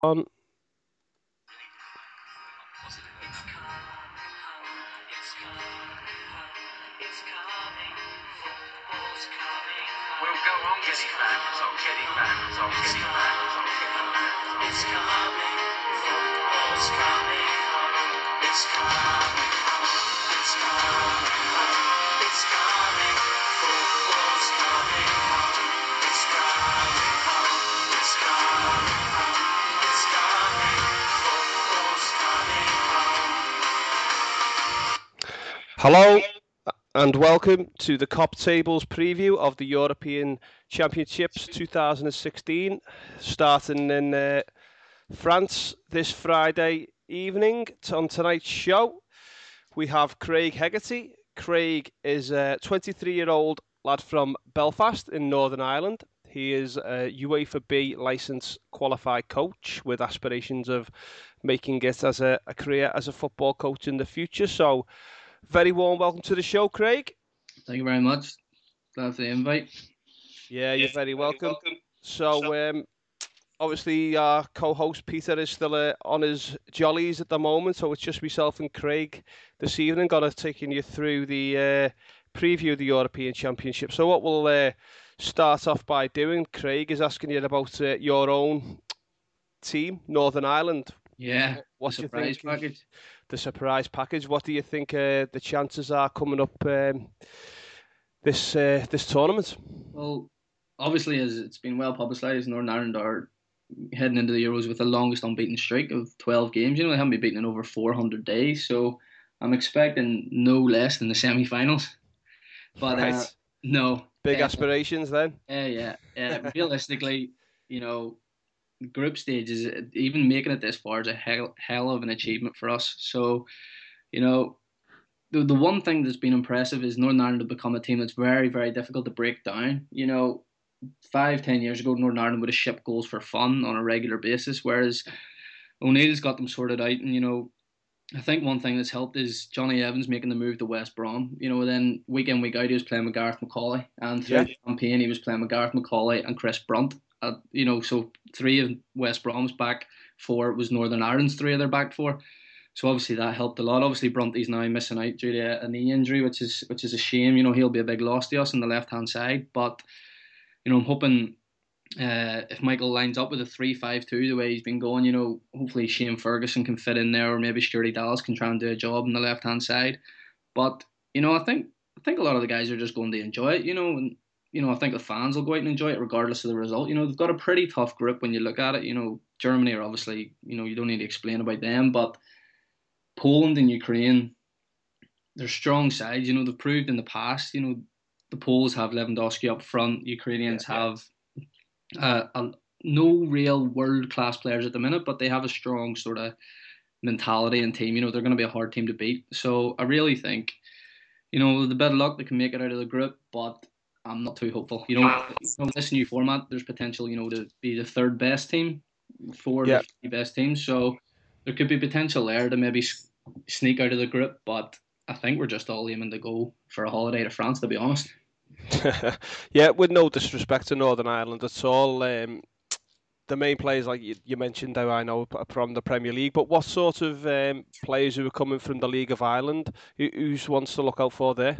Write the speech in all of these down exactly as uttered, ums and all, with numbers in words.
on. We'll go on getting back. It's on getting back. It's on getting back. It's on getting back. It's coming. Football's coming home. It's coming home. It's coming home. It's coming. Football's coming home. It's coming home. It's coming home. It's coming. Football's coming home. Hello and welcome to the COP Tables preview of the European Championships twenty sixteen, starting in uh, France this Friday evening. On tonight's show, we have Craig Hegarty. Craig is a twenty-three-year-old lad from Belfast in Northern Ireland. He is a UEFA B licensed qualified coach with aspirations of making it as a, a career as a football coach in the future. So, very warm welcome to the show, Craig. Thank you very much. Glad for the invite. Yeah, you're very welcome. So, um, obviously, our co-host Peter is still uh, on his jollies at the moment, so it's just myself and Craig this evening. Going to taking you through the uh, preview of the European Championship. So, what we'll uh, start off by doing, Craig, is asking you about uh, your own team, Northern Ireland. Yeah, What the do you surprise think? package. The surprise package. What do you think uh, the chances are coming up um, this uh, this tournament? Well, obviously, as it's been well publicised, Northern Ireland are heading into the Euros with the longest unbeaten streak of twelve games. You know, they haven't been beaten in over four hundred days, so I'm expecting no less than the semi-finals. But Right. uh, no, Big uh, aspirations then. yeah, yeah, uh, realistically, you know, group stages, even making it this far is a hell, hell of an achievement for us. So, you know, the the one thing that's been impressive is Northern Ireland have become a team that's very, very difficult to break down. You know, five, ten years ago, Northern Ireland would have shipped goals for fun on a regular basis, whereas O'Neill's got them sorted out. And, you know, I think one thing that's helped is Johnny Evans making the move to West Brom. You know, then week in, week out, he was playing with Gareth McCauley. And Yeah. throughout the campaign, he was playing with Gareth McCauley and Chris Brunt. Uh, you know, so three of West Brom's back four was Northern Ireland's three of their back four. So obviously that helped a lot. Obviously Brunty's now missing out due to a knee injury, which is which is a shame. You know, he'll be a big loss to us on the left hand side. But you know, I'm hoping uh, if Michael lines up with a three five two the way he's been going, you know, hopefully Shane Ferguson can fit in there, or maybe Sturdy Dallas can try and do a job on the left hand side. But you know, I think I think a lot of the guys are just going to enjoy it. You know, and you know, I think the fans will go out and enjoy it regardless of the result. You know, they've got a pretty tough group when you look at it. You know, Germany are obviously, you know, you don't need to explain about them, but Poland and Ukraine, they're strong sides. You know, they've proved in the past. You know, the Poles have Lewandowski up front. Ukrainians Yeah. have uh, a, no real world class players at the minute, but they have a strong sort of mentality and team. You know, they're going to be a hard team to beat. So I really think, you know, with a bit of luck, they can make it out of the group, but I'm not too hopeful. You know, you know this new format, there's potential, you know, to be the third best team, four of Yeah. the three best teams. So there could be potential there to maybe sneak out of the group, but I think we're just all aiming to go for a holiday to France, to be honest. Yeah, with no disrespect to Northern Ireland at all. Um, the main players, like you, you mentioned, how I know are from the Premier League. But what sort of um, players who are coming from the League of Ireland? Who, who's ones to look out for there?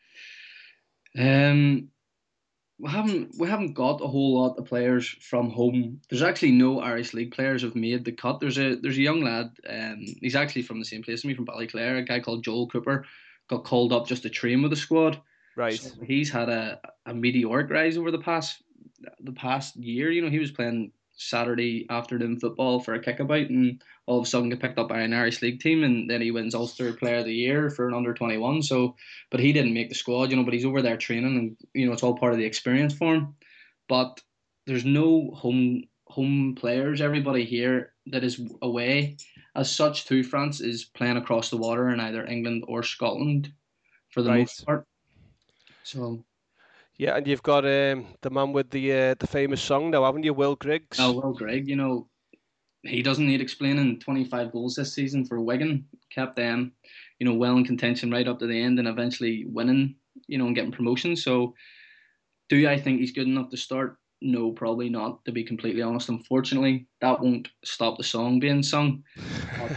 Um, we haven't we haven't got a whole lot of players from home. There's actually no Irish League players have made the cut. There's a there's a young lad. Um, he's actually from the same place as me, from Ballyclare. A guy called Joel Cooper got called up just to train with the squad. So Right. he's had a, a meteoric rise over the past the past year. You know, he was playing Saturday afternoon football for a kickabout, and all of a sudden get picked up by an Irish League team, and then he wins Ulster Player of the Year for an under twenty one. So, but he didn't make the squad, you know. But he's over there training, and you know it's all part of the experience for him. But there's no home home players. Everybody here that is away, as such, to France is playing across the water in either England or Scotland for the most Right. part. So Yeah, and you've got um, the man with the uh, the famous song now, haven't you, Will now, Griggs? well, Greg, you know, he doesn't need explaining. twenty-five goals this season for Wigan, kept them, you know, well in contention right up to the end, and eventually winning, you know, and getting promotion. So, do I think he's good enough to start? no, probably not. To be completely honest, unfortunately, that won't stop the song being sung. But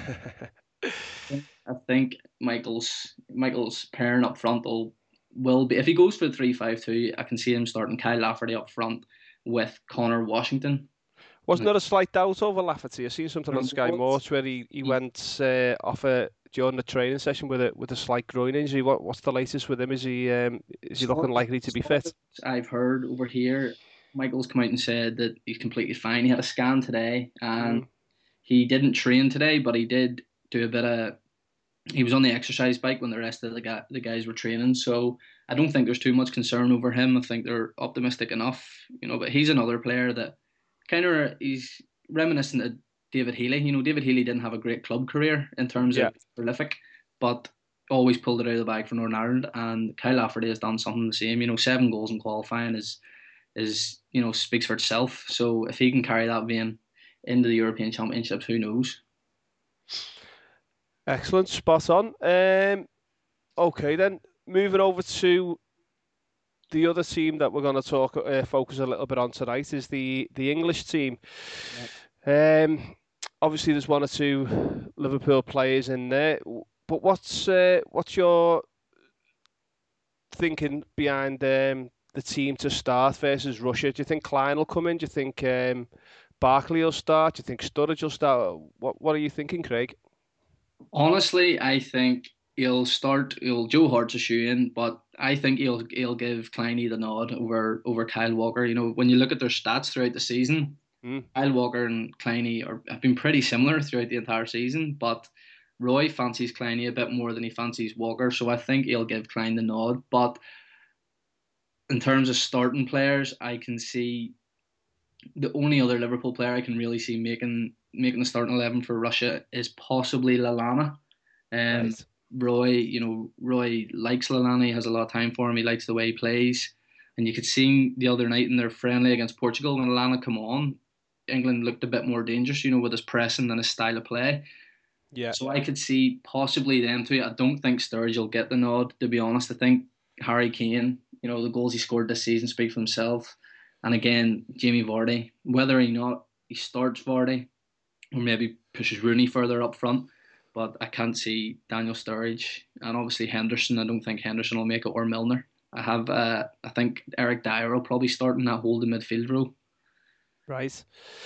I think Michael's Michael's pairing up front will will be if he goes for three five two. I can see him starting Kyle Lafferty up front with Connor Washington. Wasn't there a slight doubt over Lafferty? I seen something There on Sky was Morts where he, he went uh, off a during the training session with a with a slight groin injury. What what's the latest with him? Is he um, is he looking sort of, likely to be sort fit? of I've heard over here. Michael's come out and said that he's completely fine. He had a scan today, and Mm, he didn't train today, but he did do a bit of. He was on the exercise bike when the rest of the guy, the guys were training. So I don't think there's too much concern over him. I think they're optimistic enough, you know. But he's another player that kind of he's reminiscent of David Healy. You know, David Healy didn't have a great club career in terms yeah. of prolific, but always pulled it out of the bag for Northern Ireland. And Kyle Lafferty has done something the same. You know, seven goals in qualifying is is you know speaks for itself. So if he can carry that vein into the European Championships, who knows? Excellent, spot on. Um, okay then, moving over to the other team that we're going to talk uh, focus a little bit on tonight is the the English team. Yeah. Um, obviously, there's one or two Liverpool players in there, but what's uh, what's your thinking behind um, the team to start versus Russia? Do you think Klein will come in? Do you think um, Barkley will start? Do you think Sturridge will start? What What are you thinking, Craig? Honestly, I think he'll start. He'll Joe Hart's a shoe in, but I think he'll he'll give Kleiny the nod over over Kyle Walker. You know, when you look at their stats throughout the season, Mm, Kyle Walker and Kleiny are have been pretty similar throughout the entire season, but Roy fancies Kleiny a bit more than he fancies Walker, so I think he'll give Klein the nod. But in terms of starting players, I can see the only other Liverpool player I can really see making making the starting eleven for Russia is possibly Lalana. Um, right. Roy, you know, Roy likes Lalana. He has a lot of time for him. He likes the way he plays. And you could see the other night in their friendly against Portugal when Lalana come on, England looked a bit more dangerous, you know, with his pressing and his style of play. Yeah. So I could see possibly them two. I don't think Sturridge will get the nod, to be honest. I think Harry Kane, you know, the goals he scored this season speak for himself. And again, Jamie Vardy, whether or not he starts Vardy or maybe pushes Rooney further up front, but I can't see Daniel Sturridge and obviously Henderson. I don't think Henderson will make it or Milner. I have, uh, I think Eric Dyer will probably start in that holding midfield role. Right.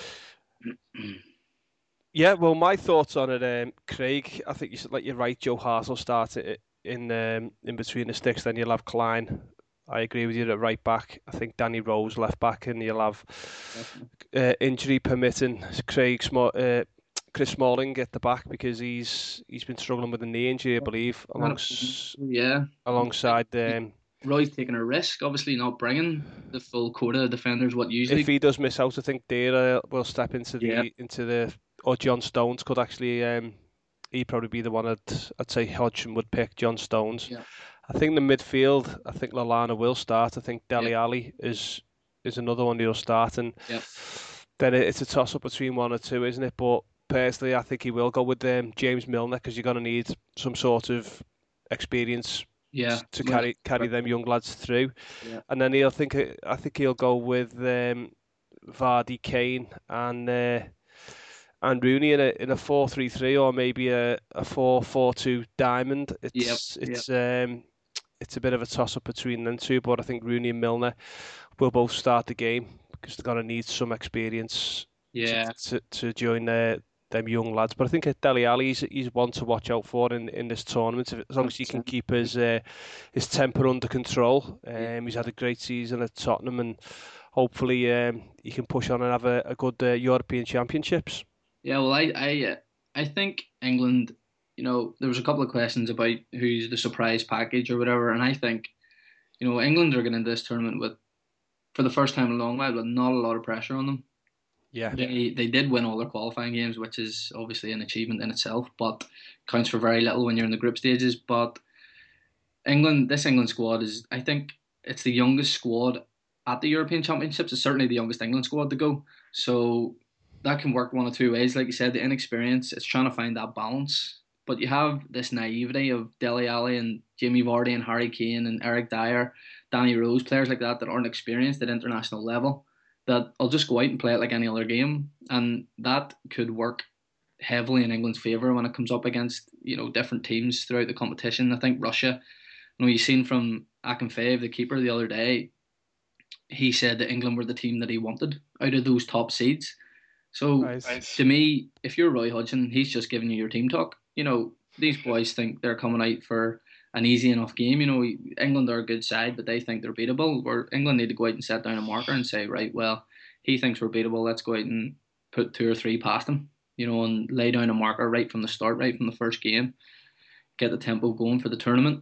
Yeah, well, my thoughts on it, um, Craig. I think you should, like you're right. Joe Hart will start it in um, in between the sticks. Then you'll have Klein. I agree with you at right back. I think Danny Rose left back, and you'll have Definitely. uh, injury permitting Craig Sm- uh, Chris Smalling at the back because he's he's been struggling with a knee injury, I believe, alongs Yeah. alongside um, Roy's taking a risk, obviously not bringing the full quota of defenders what if usually. he does miss out, I think Dara will step into Yeah, the into the or John Stones could actually um, he'd probably be the one I'd I'd say Hodgson would pick John Stones. yeah, I think the midfield, I think Lallana will start. I think yeah, Dele Alli is is another one he'll start, and yeah, then it- it's a toss up between one or two, isn't it? But personally, I think he will go with um, James Milner because you're going to need some sort of experience yeah. to Well, carry carry them young lads through. yeah, And then he'll think I think he'll go with um, Vardy, Kane, and uh, and Rooney in a in a four three three or maybe a, a four four two diamond. yeah, It's yeah, it's um it's a bit of a toss up between them two, but I think Rooney and Milner will both start the game because they're going to need some experience to yeah. to, to join their them young lads. But I think Dele Alli he's, he's one to watch out for in, in this tournament. As long as he can one hundred percent. keep his uh, his temper under control. Yeah, Um, he's had a great season at Tottenham, and hopefully um, he can push on and have a, a good uh, European Championships. yeah. Well, I, I, uh, I think England. You know, there was a couple of questions about who's the surprise package or whatever, and I think you know England are going into this tournament with, for the first time in a long while, with not a lot of pressure on them. Yeah, They they did win all their qualifying games, which is obviously an achievement in itself, but counts for very little when you're in the group stages. But England, this England squad is, I think, it's the youngest squad at the European Championships. It's certainly the youngest England squad to go. So that can work one of two ways. Like you said, the inexperience, it's trying to find that balance. But you have this naivety of Dele Alli and Jamie Vardy and Harry Kane and Eric Dyer, Danny Rose, players like that that aren't experienced at international level that I'll just go out and play it like any other game, and that could work heavily in England's favour when it comes up against you know different teams throughout the competition. I think Russia, you know, you've seen from Akinfeev, the keeper, the other day, he said that England were the team that he wanted out of those top seeds. So Right. Right. to me, if you're Roy Hodgson, he's just giving you your team talk. You know, these boys think they're coming out for an easy enough game. You know, England are a good side, but they think they're beatable. Where England need to go out and set down a marker and say, right, well, he thinks we're beatable. Let's go out and put two or three past him. You know, and lay down a marker right from the start, right from the first game. Get the tempo going for the tournament.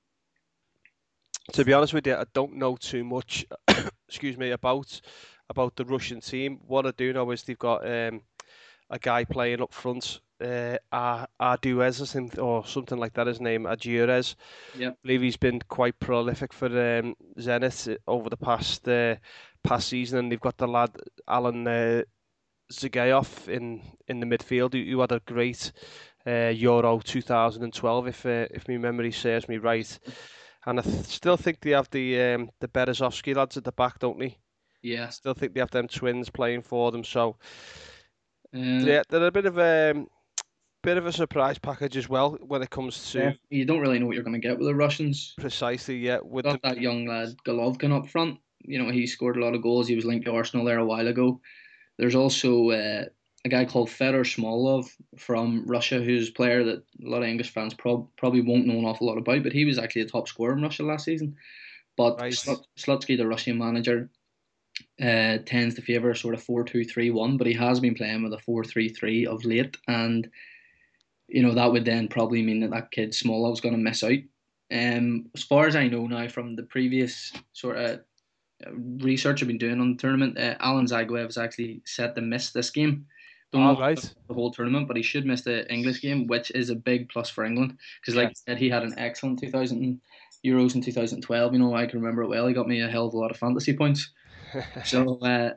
To be honest with you, I don't know too much. excuse me, about about the Russian team. What I do know is they've got um, a guy playing up front, uh, Ar- Arduez or something, or something like that. His name, Adjurez. Yep. I believe he's been quite prolific for um, Zenit over the past uh, past season, and they've got the lad Alan uh, Zagayev in in the midfield, who, who had a great uh, Euro twenty twelve, if uh, if my memory serves me right. And I th- still think they have the um, the Berezovsky lads at the back, don't they? Yeah. Still think they have them twins playing for them. So Uh, yeah, they're a bit of a um, bit of a surprise package as well when it comes yeah. to You don't really know what you're going to get with the Russians. precisely yeah with Got the that young lad Golovkin up front. You know, he scored a lot of goals. He was linked to Arsenal there a while ago. There's also uh, a guy called Fedor Smolov from Russia, who's a player that a lot of English fans prob- probably won't know an awful lot about, but he was actually a top scorer in Russia last season. But right. Slut- Slutsky, the Russian manager, uh, tends to favour sort of four two three one, but he has been playing with a four three three of late, and you know that would then probably mean that that kid Smolov's going to miss out. Um, as far as I know now from the previous sort of uh, research I've been doing on the tournament, uh, Alan Zagoev is actually set to miss this game. Don't know All if he'll miss right. the whole tournament, but he should miss the English game, which is a big plus for England. Because, like Yeah. you said, he had an excellent two thousand Euros in two thousand twelve. You know, I can remember it well. He got me a hell of a lot of fantasy points. So, uh,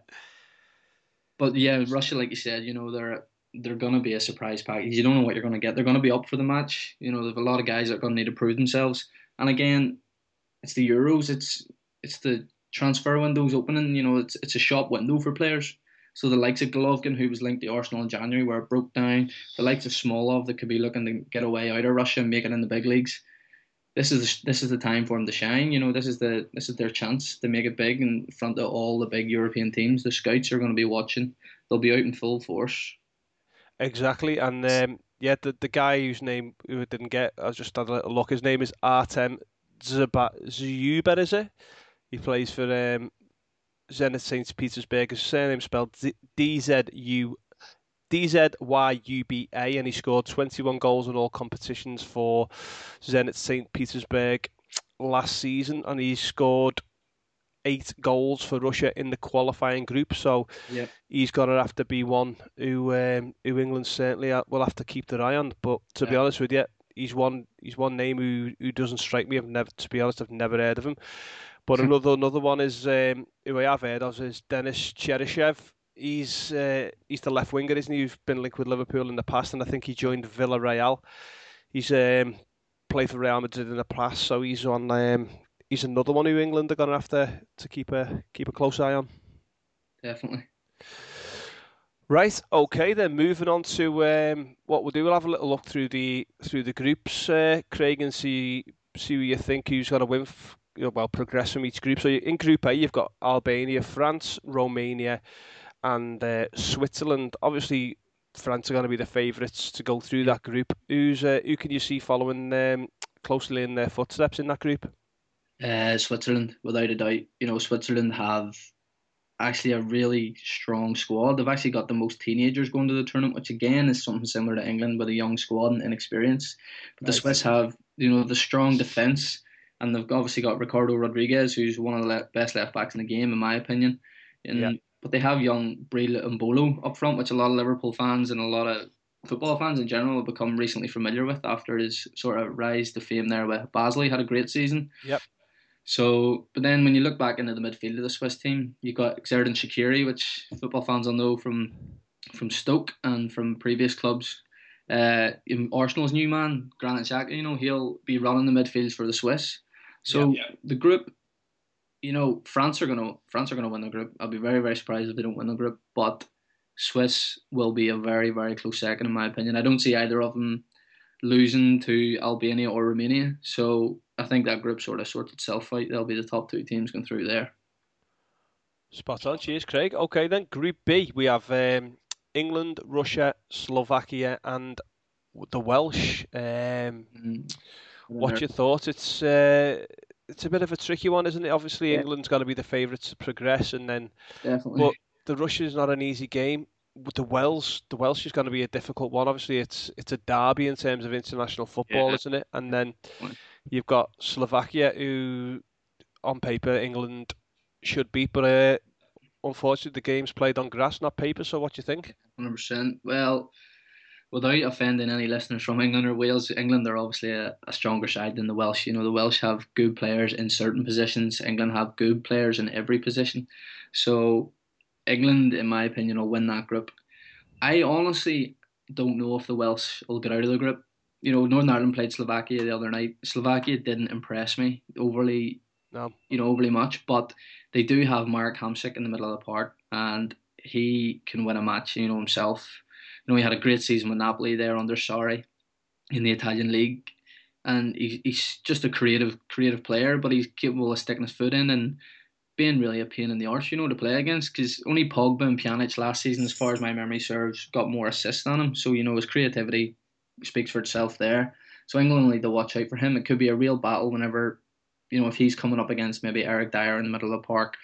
but yeah, Russia, like you said, you know, they're they're gonna be a surprise package. You don't know what you're gonna get. They're gonna be up for the match. You know, there's a lot of guys that are gonna need to prove themselves. And again, it's the Euros. It's it's the transfer windows opening. You know, it's it's a shop window for players. So the likes of Golovkin, who was linked to Arsenal in January, where it broke down. The likes of Smolov, that could be looking to get away out of Russia and make it in the big leagues. This is this is the time for them to shine. You know, this is the this is their chance to make it big in front of all the big European teams. The scouts are going to be watching. They'll be out in full force. Exactly. And um, yeah, the the guy whose name we didn't get, I just had a little look. His name is Artem Zuba- Zuber, is it? He plays for um, Zenit Saint Petersburg. His surname spelled D Z U D Z Y U B A, and he scored twenty-one goals in all competitions for Zenit Saint Petersburg last season, and he scored eight goals for Russia in the qualifying group. So Yep. he's going to have to be one who um, who England certainly will have to keep their eye on. But to be Yeah. honest with you, he's one he's one name who, who doesn't strike me. I've never, to be honest, I've never heard of him. But another another one is um, who I have heard of is Denis Cheryshev. He's uh, he's the left winger, isn't he? Who's been linked with Liverpool in the past, and I think he joined Villarreal. He's um, played for Real Madrid in the past, so he's on. Um, he's another one who England are going to have to, to keep a keep a close eye on. Definitely. Right, okay, then moving on to um, what we'll do. We'll have a little look through the through the groups, uh, Craig, and see see who you think who's going to win. F- you know, well, progress from each group. So in Group A, you've got Albania, France, Romania, and uh, Switzerland. Obviously, France are going to be the favourites to go through Yeah. that group. Who's uh, who can you see following um, closely in their footsteps in that group? Uh, Switzerland, without a doubt. You know, Switzerland have actually a really strong squad. They've actually got the most teenagers going to the tournament, which again is something similar to England with a young squad and inexperience. But the Right. Swiss have, you know, the strong defence, and they've obviously got Ricardo Rodriguez, who's one of the le- best left backs in the game, in my opinion. Yeah. And but they have young Breel Mbolo up front, which a lot of Liverpool fans and a lot of football fans in general have become recently familiar with after his sort of rise to fame there with Basel. He had a great season. Yep. So, but then when you look back into the midfield of the Swiss team, you got Xherdan Shaqiri, which football fans will know from from Stoke and from previous clubs. Uh, Arsenal's new man, Granit Xhaka, you know, he'll be running the midfield for the Swiss. Yep. So yeah. The group, you know, France are gonna France are gonna win the group. I'll be very very surprised if they don't win the group. But Swiss will be a very very close second in my opinion. I don't see either of them losing to Albania or Romania. So I think that group sort of sorts itself out. They'll be the top two teams going through there. Spot on. Cheers, Craig. Okay, then Group B, we have um, England, Russia, Slovakia, and the Welsh. Um, Mm. what's your thoughts? It's uh, it's a bit of a tricky one, isn't it? Obviously, Yeah, England's got to be the favourites to progress, and then but definitely. the Russia's not an easy game. With the Welsh, the Welsh is going to be a difficult one. Obviously, it's it's a derby in terms of international football, Yeah, isn't it? And then you've got Slovakia, who on paper England should beat, but uh, unfortunately the game's played on grass, not paper. So what do you think? one hundred percent. Well, without offending any listeners from England or Wales, England are obviously a, a stronger side than the Welsh. You know, the Welsh have good players in certain positions. England have good players in every position. So England, in my opinion, will win that group. I honestly don't know if the Welsh will get out of the group. You know, Northern Ireland played Slovakia the other night. Slovakia didn't impress me overly, No, you know, overly much, but they do have Marek Hamsik in the middle of the park, and he can win a match, you know, himself. You know, he had a great season with Napoli there under Sarri in the Italian league, and he, he's just a creative, creative player, but he's capable of sticking his foot in and being really a pain in the arse, you know, to play against. Because only Pogba and Pjanic last season, as far as my memory serves, got more assists than him. So you know his creativity speaks for itself there. So England will need to watch out for him. It could be a real battle whenever, you know, if he's coming up against maybe Eric Dyer in the middle of the park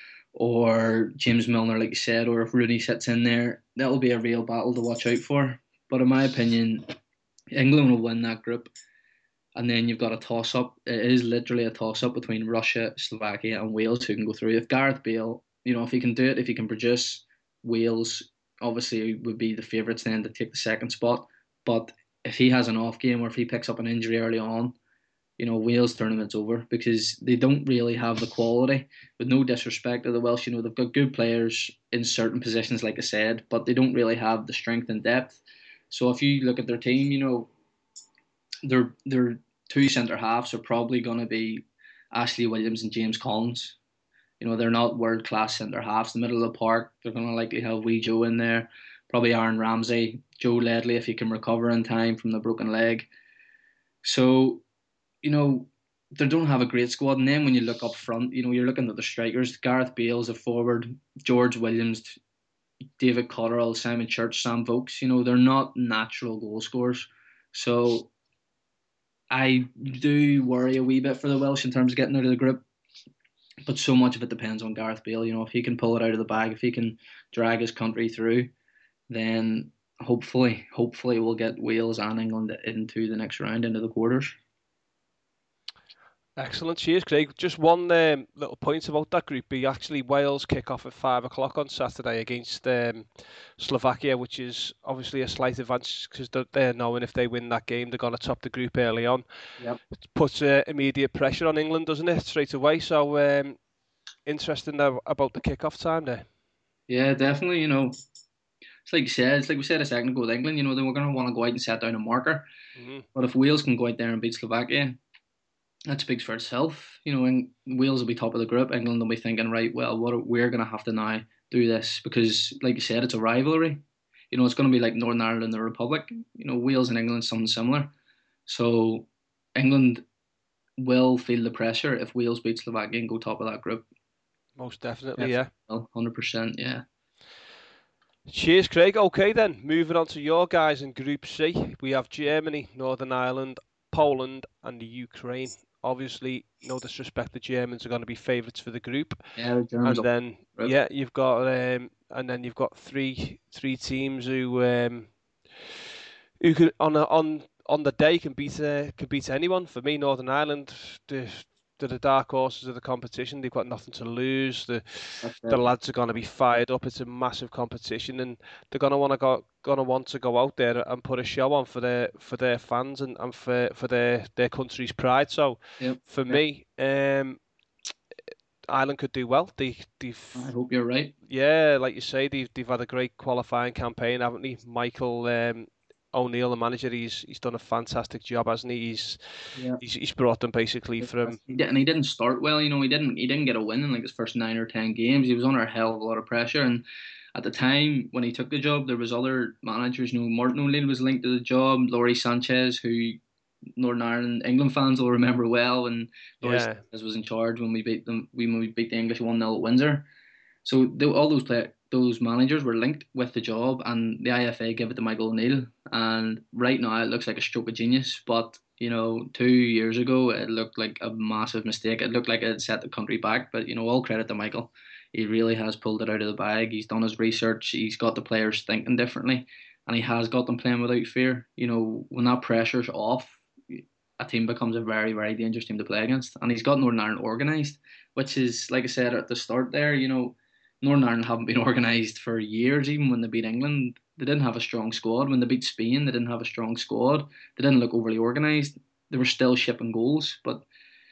or James Milner, like you said, or if Rooney sits in there, that'll be a real battle to watch out for. But in my opinion, England will win that group. And then you've got a toss up. It is literally a toss up between Russia, Slovakia, and Wales who can go through. If Gareth Bale, you know, if he can do it, if he can produce, Wales obviously would be the favourites then to take the second spot. But if he has an off game or if he picks up an injury early on, you know, Wales tournament's over because they don't really have the quality. With no disrespect to the Welsh, you know, they've got good players in certain positions, like I said, but they don't really have the strength and depth. So if you look at their team, you know, their their two centre halves are probably going to be Ashley Williams and James Collins. You know, they're not world class centre halves. The middle of the park, they're going to likely have Wee Joe in there, probably Aaron Ramsey, Joe Ledley if he can recover in time from the broken leg. So, you know, they don't have a great squad. And then when you look up front, you know, you're looking at the strikers. Gareth Bale's a forward, George Williams, David Cotterill, Simon Church, Sam Vokes. You know, they're not natural goal scorers. So I do worry a wee bit for the Welsh in terms of getting out of the group, but so much of it depends on Gareth Bale. You know, if he can pull it out of the bag, if he can drag his country through, then hopefully, hopefully we'll get Wales and England into the next round, into the quarters. excellent. Cheers, Craig. Just one um, little point about that Group B. Actually, Wales kick off at five o'clock on Saturday against um, Slovakia, which is obviously a slight advantage because they're, they're knowing if they win that game, they're going to top the group early on. Yep. It puts uh, immediate pressure on England, doesn't it, straight away? So um, interesting though about the kick-off time there. Yeah, definitely. You know, it's like you said, it's like we said a second ago with England. You know, they were going to want to go out and set down a marker. Mm-hmm. But if Wales can go out there and beat Slovakia, that speaks for itself. You know, and Wales will be top of the group. England will be thinking, right, well, what are, we're going to have to now do this because, like you said, it's a rivalry. You know, it's going to be like Northern Ireland and the Republic. You know, Wales and England, something similar. So England will feel the pressure if Wales beat Slovakia and go top of that group. Most definitely, Definitely, yeah. one hundred percent, yeah. Cheers, Craig. Okay, then moving on to your guys in Group C, we have Germany, Northern Ireland, Poland, and the Ukraine. Obviously, no disrespect, the Germans are going to be favourites for the group, Yeah, the Germans and will then group. yeah, you've got um, and then you've got three three teams who um, who could on a, on on the day can beat uh, can beat anyone. For me, Northern Ireland, the they're the dark horses of the competition. They've got nothing to lose. The That's the it. lads are going to be fired up. It's a massive competition, and they're going to want to go going to want to go out there and put a show on for their for their fans and, and for for their their country's pride. So, Yep. for Yeah. me, um, Ireland could do well. They I they've hope you're right. yeah, like you say, they've they've had a great qualifying campaign, haven't they? Michael um, O'Neill, the manager, he's he's done a fantastic job, hasn't he? He's Yeah. he's, he's brought them basically from. He did, and he didn't start well. You know, he didn't he didn't get a win in like his first nine or ten games. He was under a hell of a lot of pressure, and at the time when he took the job, there was other managers. You know, Martin O'Neill was linked to the job. Laurie Sanchez, who Northern Ireland England fans will remember well, and Laurie Yeah, Sanchez was in charge when we beat them. We when we beat the English one nil at Windsor. So they, all those play, those managers were linked with the job, and the I F A gave it to Michael O'Neill. And right now, it looks like a stroke of genius. But you know, two years ago, it looked like a massive mistake. It looked like it had set the country back. But you know, all credit to Michael. He really has pulled it out of the bag. He's done his research. He's got the players thinking differently, and he has got them playing without fear. You know, when that pressure's off, a team becomes a very, very dangerous team to play against. And he's got Northern Ireland organised, which is, like I said at the start there, you know, Northern Ireland haven't been organised for years. Even when they beat England, they didn't have a strong squad. When they beat Spain, they didn't have a strong squad. They didn't look overly organised. They were still shipping goals. But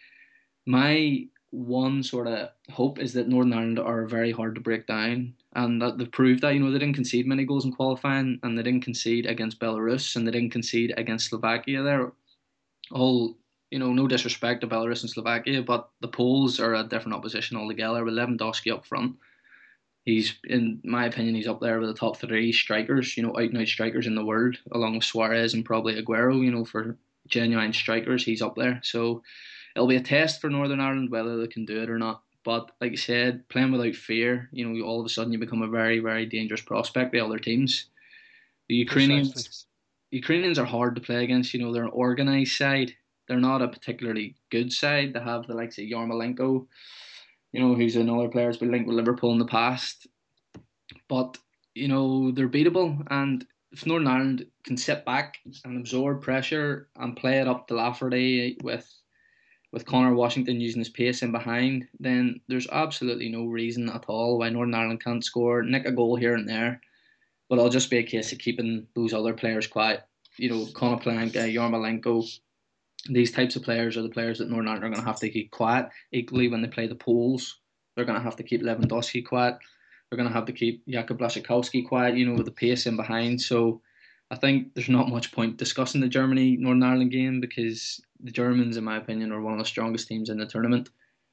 my one sort of hope is that Northern Ireland are very hard to break down, and that they've proved that. You know, they didn't concede many goals in qualifying, and they didn't concede against Belarus, and they didn't concede against Slovakia. There, all you know, no disrespect to Belarus and Slovakia, but the Poles are a different opposition altogether. With Lewandowski up front, he's, in my opinion, he's up there with the top three strikers. You know, out and out strikers in the world, along with Suarez and probably Aguero. You know, for genuine strikers, he's up there. So it'll be a test for Northern Ireland whether they can do it or not. But like you said, playing without fear, you know, all of a sudden you become a very, very dangerous prospect to other teams. The Ukrainians, precisely. Ukrainians are hard to play against. You know, they're an organised side. They're not a particularly good side. They have the likes of Yarmolenko, you know, who's another player who's been linked with Liverpool in the past. But you know, they're beatable, and if Northern Ireland can sit back and absorb pressure and play it up to Lafferty with with Connor Washington using his pace in behind, then there's absolutely no reason at all why Northern Ireland can't score, nick a goal here and there. But it'll just be a case of keeping those other players quiet. You know, Konoplyanka, Yarmolenko, these types of players are the players that Northern Ireland are going to have to keep quiet. Equally, when they play the Poles, they're going to have to keep Lewandowski quiet. They're going to have to keep Jakub Blaszczykowski quiet, you know, with the pace in behind. So I think there's not much point discussing the Germany Northern Ireland game, because the Germans, in my opinion, are one of the strongest teams in the tournament.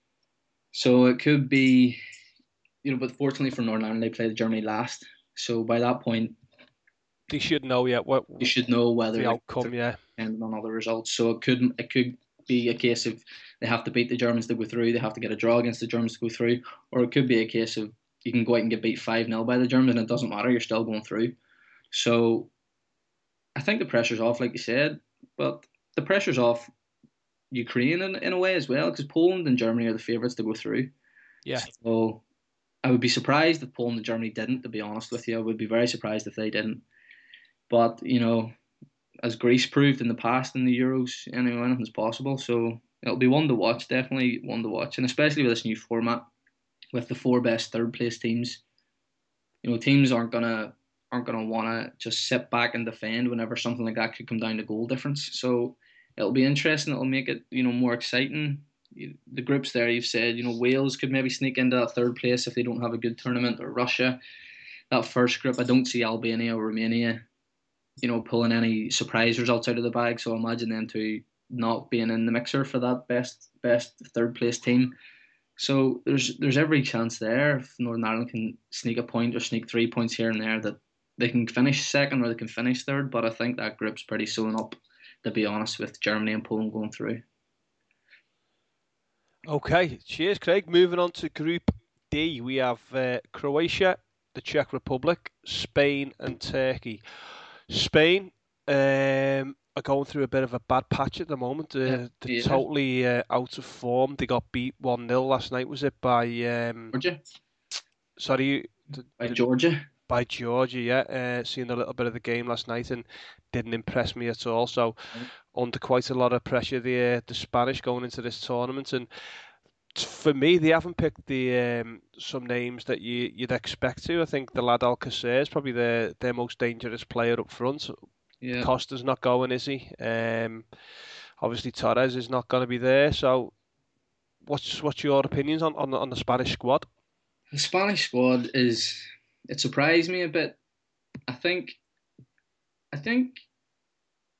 So it could be, you know, but fortunately for Northern Ireland, they play the Germany last. So by that point, They should know yet what you should know whether the the outcome. Yeah, depending on other results. So it could it could be a case of they have to beat the Germans to go through. They have to get a draw against the Germans to go through, or it could be a case of you can go out and get beat five nil by the Germans, and it doesn't matter. You're still going through. So I think the pressure's off, like you said, but the pressure's off Ukraine in, in a way as well, because Poland and Germany are the favourites to go through. yeah. So I would be surprised if Poland and Germany didn't, to be honest with you. I would be very surprised if they didn't. But, you know, as Greece proved in the past in the Euros, anyway, anything's possible. So it'll be one to watch, definitely one to watch. And especially with this new format, with the four best third place teams, you know, teams aren't gonna aren't gonna wanna just sit back and defend whenever something like that could come down to goal difference. So it'll be interesting. It'll make it, you know, more exciting. The groups there, you've said, you know, Wales could maybe sneak into that third place if they don't have a good tournament, or Russia. That first group, I don't see Albania or Romania, you know, pulling any surprise results out of the bag. So I imagine them two not being in the mixer for that best best third place team. So there's there's every chance there, if Northern Ireland can sneak a point or sneak three points here and there, that they can finish second or they can finish third. But I think that group's pretty sewn up, to be honest, with Germany and Poland going through. Okay, cheers, Craig. Moving on to Group D, we have uh, Croatia, the Czech Republic, Spain, and Turkey. Spain um, are going through a bit of a bad patch at the moment. Uh, Yeah, they're yeah. totally uh, out of form. They got beat one nil last night, was it, by... Um, Georgia, sorry, by Georgia. by Georgia, yeah. Uh, seen a little bit of the game last night and didn't impress me at all. So under quite a lot of pressure, the uh, the Spanish going into this tournament, and t- for me, they haven't picked the um, some names that you you'd expect to. I think the lad Alcacer is probably the their most dangerous player up front. Yeah. Costa's not going, is he? Um, obviously Torres is not going to be there. So, what's what's your opinions on on the, on the Spanish squad? The Spanish squad is, it surprised me a bit. I think I think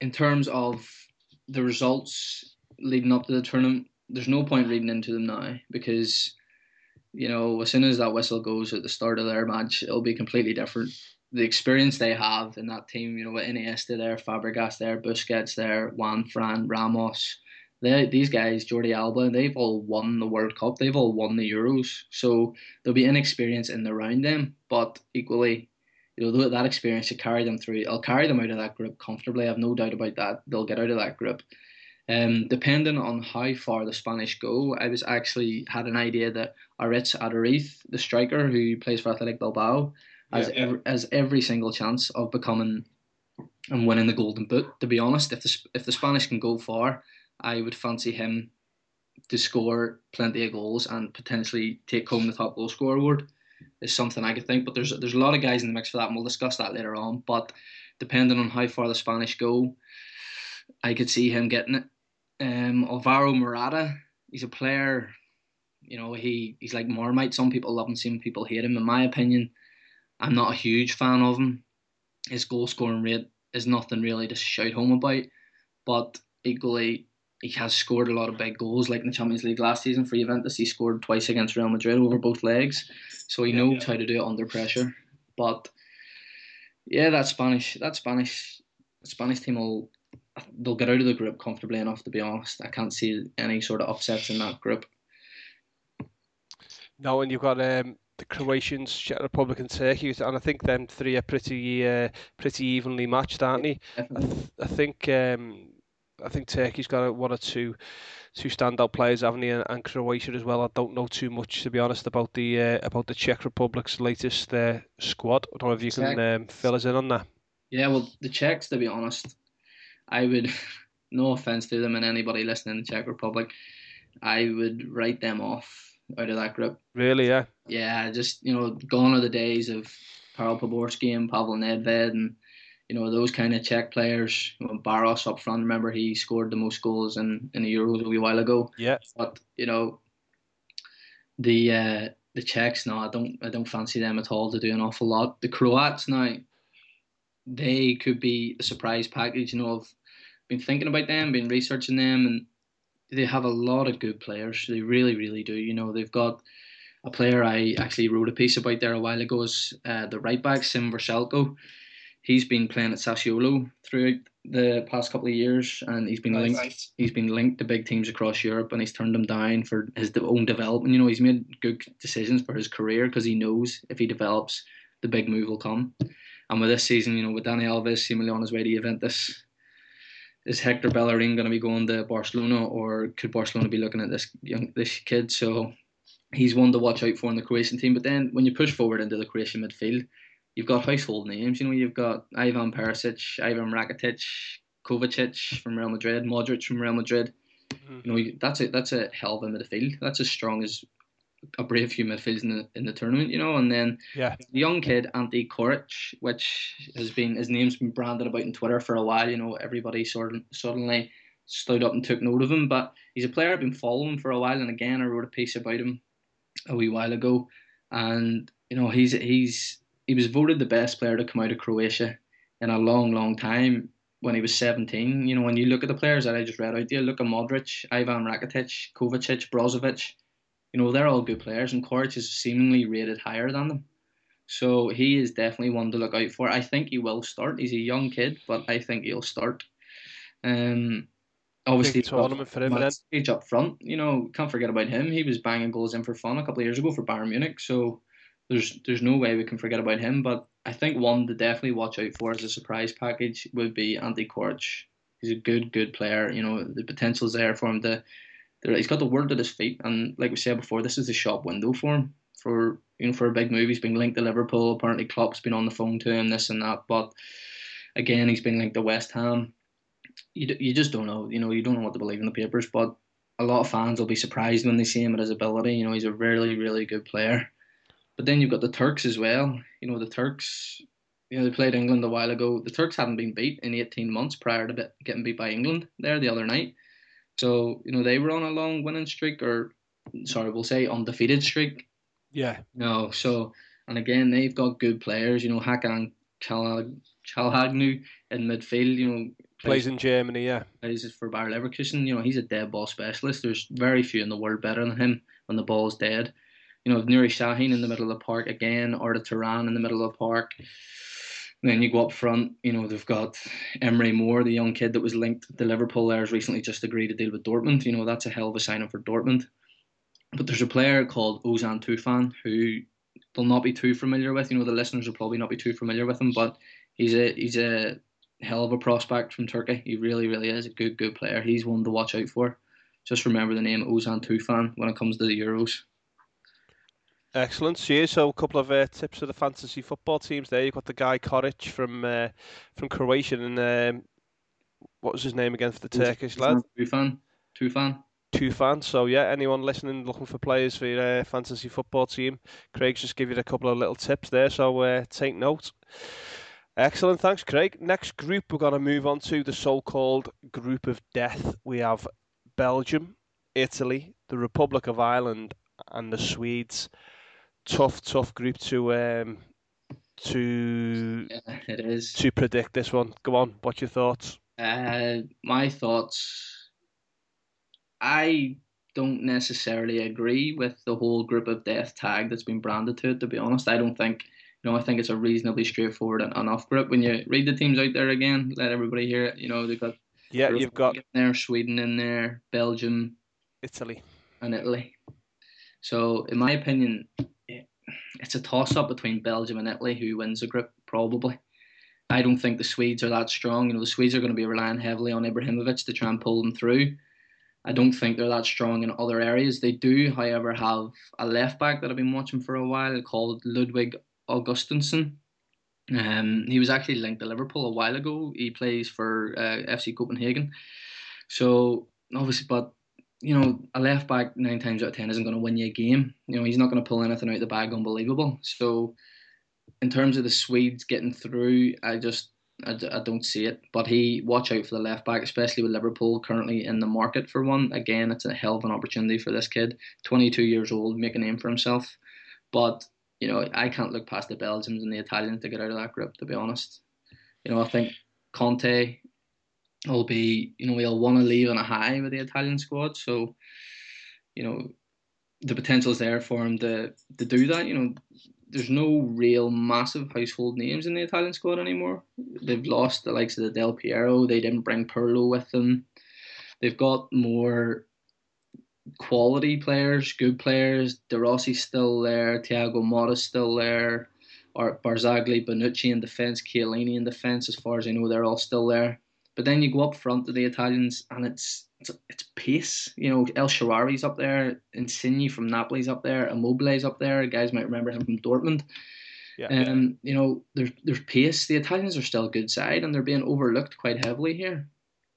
in terms of the results leading up to the tournament, there's no point reading into them now because, you know, as soon as that whistle goes at the start of their match, it'll be completely different. The experience they have in that team, you know, with Iniesta there, Fabregas there, Busquets there, Juan Fran, Ramos, they, these guys, Jordi Alba, they've all won the World Cup. They've all won the Euros. So there'll be inexperience in and around them, but equally, you know, that experience should carry them through. I'll carry them out of that group comfortably. I have no doubt about that. They'll get out of that group. Um, depending on how far the Spanish go, I was actually had an idea that Aritz Adariz, the striker who plays for Athletic Bilbao, has Yeah. every, has every single chance of becoming and winning the Golden Boot. To be honest, if the if the Spanish can go far, I would fancy him to score plenty of goals and potentially take home the top goal scorer award. Is something I could think. But there's there's a lot of guys in the mix for that, and we'll discuss that later on. But depending on how far the Spanish go, I could see him getting it. Um, Alvaro Morata, he's a player. You know, he he's like Marmite. Some people love him, some people hate him. In my opinion, I'm not a huge fan of him. His goal scoring rate is nothing really to shout home about. But equally, he has scored a lot of big goals, like in the Champions League last season for Juventus. He scored twice against Real Madrid over both legs, so he Yeah. knows how to do it under pressure. But yeah, that Spanish, that Spanish, Spanish team will they'll get out of the group comfortably enough. To be honest, I can't see any sort of upsets in that group. No, and you've got um, the Croatians, Czech Republic, and Turkey, and I think them three are pretty uh, pretty evenly matched, aren't they? I, th- I think um, I think Turkey's got one or two two standout players, haven't they, and, and Croatia as well. I don't know too much, to be honest, about the uh, about the Czech Republic's latest uh, squad. I don't know if you can um, fill us in on that. Yeah, well, the Czechs, to be honest, I would, no offense to them and anybody listening in the Czech Republic, I would write them off out of that group. Really, yeah. Yeah, just, you know, gone are the days of Karel Poborský and Pavel Nedved and, you know, those kind of Czech players. You know, Barros up front, remember he scored the most goals in, in the Euros a wee while ago. Yeah. But, you know, the uh, the Czechs, no, I don't I don't fancy them at all to do an awful lot. The Croats now, they could be a surprise package. You know, I've been thinking about them, been researching them, and they have a lot of good players. They really, really do. You know, they've got a player I actually wrote a piece about there a while ago is uh, the right back, Sim Verselko. He's been playing at Sassuolo throughout the past couple of years, and he's been Nice. linked. Nice. He's been linked to big teams across Europe, and he's turned them down for his own development. You know, he's made good decisions for his career because he knows if he develops, the big move will come. And with this season, you know, with Dani Alves seemingly on his way to Juventus, is Hector Bellerin going to be going to Barcelona, or could Barcelona be looking at this young this kid? So he's one to watch out for in the Croatian team. But then when you push forward into the Croatian midfield, you've got household names. You know, you've got Ivan Perisic, Ivan Rakitic, Kovacic from Real Madrid, Modric from Real Madrid. Mm-hmm. You know, that's a that's a hell of a midfield. That's as strong as a brave few midfields in the in the tournament. You know, and then yeah, the young kid Ante Coric, which has been his name's been branded about on Twitter for a while. You know, everybody sort of suddenly stood up and took note of him. But he's a player I've been following for a while, and again, I wrote a piece about him a wee while ago, and you know, he's he's he was voted the best player to come out of Croatia in a long, long time when he was seventeen. You know, when you look at the players that I just read out there, look at Modric, Ivan Rakitic, Kovacic, Brozovic, you know, they're all good players, and Coric is seemingly rated higher than them. So he is definitely one to look out for. I think he will start. He's a young kid, but I think he'll start. Um, obviously, big tournament for him then. Stage up front, you know, can't forget about him. He was banging goals in for fun a couple of years ago for Bayern Munich. So there's there's no way we can forget about him. But I think one to definitely watch out for as a surprise package would be Ante Coric. He's a good, good player. You know, the potential's there for him to. He's got the world at his feet, and like we said before, this is the shop window for him for you know for a big move. He's been linked to Liverpool. Apparently, Klopp's been on the phone to him, this and that. But again, he's been linked to West Ham. You you just don't know. You know, you don't know what to believe in the papers. But a lot of fans will be surprised when they see him at his ability. You know, he's a really, really good player. But then you've got the Turks as well. You know, the Turks. You know, they played England a while ago. The Turks hadn't been beat in eighteen months prior to getting beat by England there the other night. So, you know, they were on a long winning streak, or, sorry, we'll say undefeated streak. Yeah. No, so, and again, they've got good players, you know, Hakan Çalhanoğlu in midfield, you know, Plays in Germany, yeah. Plays for Bayer Leverkusen. You know, he's a dead ball specialist. There's very few in the world better than him when the ball's dead. You know, Nuri Sahin in the middle of the park again, Arda Turan in the middle of the park. And then you go up front, you know, they've got Emery Moore, the young kid that was linked to Liverpool there, has recently just agreed to deal with Dortmund. You know, that's a hell of a signing for Dortmund. But there's a player called Ozan Tufan who they'll not be too familiar with. You know, the listeners will probably not be too familiar with him, but he's a he's a hell of a prospect from Turkey. He really, really is a good, good player. He's one to watch out for. Just remember the name Ozan Tufan when it comes to the Euros. Excellent. Cheers. So a couple of uh, tips for the fantasy football teams there. You've got the guy Koric from uh, from Croatia, and um, what was his name again for the Turkish lad? Tufan. Tufan. Tufan. So yeah, anyone listening looking for players for your uh, fantasy football team, Craig's just give you a couple of little tips there. So uh, take note. Excellent. Thanks, Craig. Next group, we're going to move on to the so-called group of death. We have Belgium, Italy, the Republic of Ireland, and the Swedes. Tough, tough group to um, to yeah, it is to predict this one. Go on. What's your thoughts? Uh, my thoughts. I don't necessarily agree with the whole group of death tag that's been branded to it. To be honest, I don't think. You know, I think it's a reasonably straightforward enough group. When you read the teams out there again, let everybody hear it. You know, they've got yeah, you've got in there, Sweden in there, Belgium, Italy, and Italy. So, in my opinion, it's a toss-up between Belgium and Italy who wins the group, probably. I don't think the Swedes are that strong. You know, the Swedes are going to be relying heavily on Ibrahimovic to try and pull them through. I don't think they're that strong in other areas. They do, however, have a left back that I've been watching for a while called Ludwig Augustinsson. Um, he was actually linked to Liverpool a while ago. He plays for uh, F C Copenhagen. So, obviously, but you know, a left back nine times out of ten isn't going to win you a game. You know, he's not going to pull anything out of the bag unbelievable. So, in terms of the Swedes getting through, I just I, I don't see it. But he watch out for the left back, especially with Liverpool currently in the market for one. Again, it's a hell of an opportunity for this kid, twenty-two years old, make a name for himself. But you know, I can't look past the Belgians and the Italians to get out of that group. To be honest, you know, I think Conte will be, you know, he'll want to leave on a high with the Italian squad. So, you know, the potential is there for him to to do that. You know, there's no real massive household names in the Italian squad anymore. They've lost the likes of the Del Piero. They didn't bring Pirlo with them. They've got more quality players, good players. De Rossi's still there. Thiago Motta's still there. Or Barzagli, Bonucci in defence, Chiellini in defence. As far as I know, they're all still there. But then you go up front to the Italians, and it's it's, it's pace. You know, El Shaarawy's up there, Insigne from Napoli's up there, Immobile's up there. Guys might remember him from Dortmund. Yeah. Um, you know, there's there's pace. The Italians are still a good side, and they're being overlooked quite heavily here.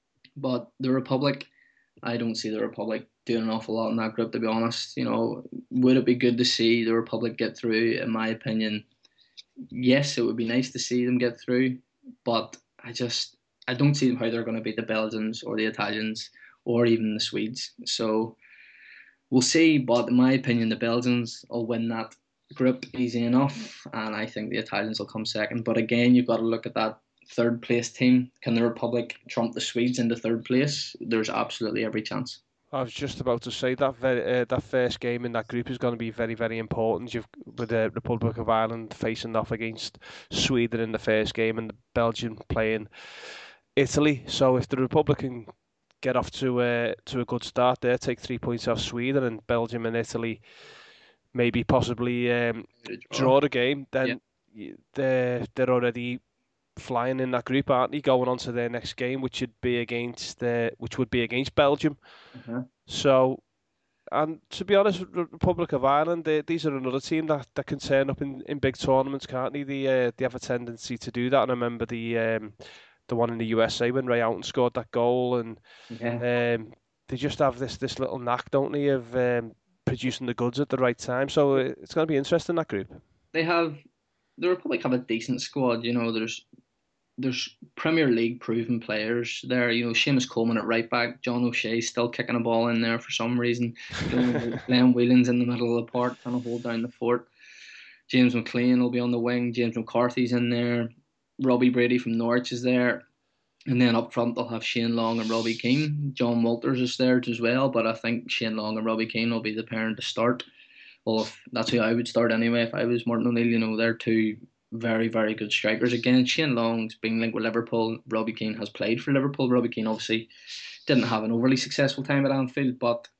But the Republic, I don't see the Republic doing an awful lot in that group, to be honest. You know, would it be good to see the Republic get through? In my opinion, yes, it would be nice to see them get through, but I just I don't see how they're going to beat the Belgians or the Italians or even the Swedes. So we'll see, but in my opinion, the Belgians will win that group easy enough, and I think the Italians will come second. But again, you've got to look at that third place team. Can the Republic trump the Swedes into third place? There's absolutely every chance. I was just about to say that very, uh, that first game in that group is going to be very, very important. You've with the Republic of Ireland facing off against Sweden in the first game, and the Belgium playing Italy. So if the Republic can get off to a to a good start there, take three points off Sweden, and Belgium and Italy maybe possibly um, draw the game, then yeah. they're they're already flying in that group, aren't they? Going on to their next game, which would be against the, which would be against Belgium. Uh-huh. So, and to be honest, the Republic of Ireland, they, these are another team that, that can turn up in, in big tournaments, can't they? They, uh, they have a tendency to do that. And I remember the um, the one in the U S A when Ray Houghton scored that goal, and yeah. um, they just have this this little knack, don't they, of um, producing the goods at the right time. So it's going to be interesting, that group. They have the Republic have a decent squad. You know, there's. There's Premier League proven players there. You know, Seamus Coleman at right back, John O'Shea still kicking a ball in there for some reason. Glenn Whelan's in the middle of the park trying to hold down the fort. James McLean will be on the wing. James McCarthy's in there. Robbie Brady from Norwich is there. And then up front they'll have Shane Long and Robbie Keane. John Walters is there as well, but I think Shane Long and Robbie Keane will be the pairing to start. Well, if that's who I would start anyway. If I was Martin O'Neill, you know, they're two very, very good strikers. Again, Shane Long's been linked with Liverpool. Robbie Keane has played for Liverpool. Robbie Keane obviously didn't have an overly successful time at Anfield, but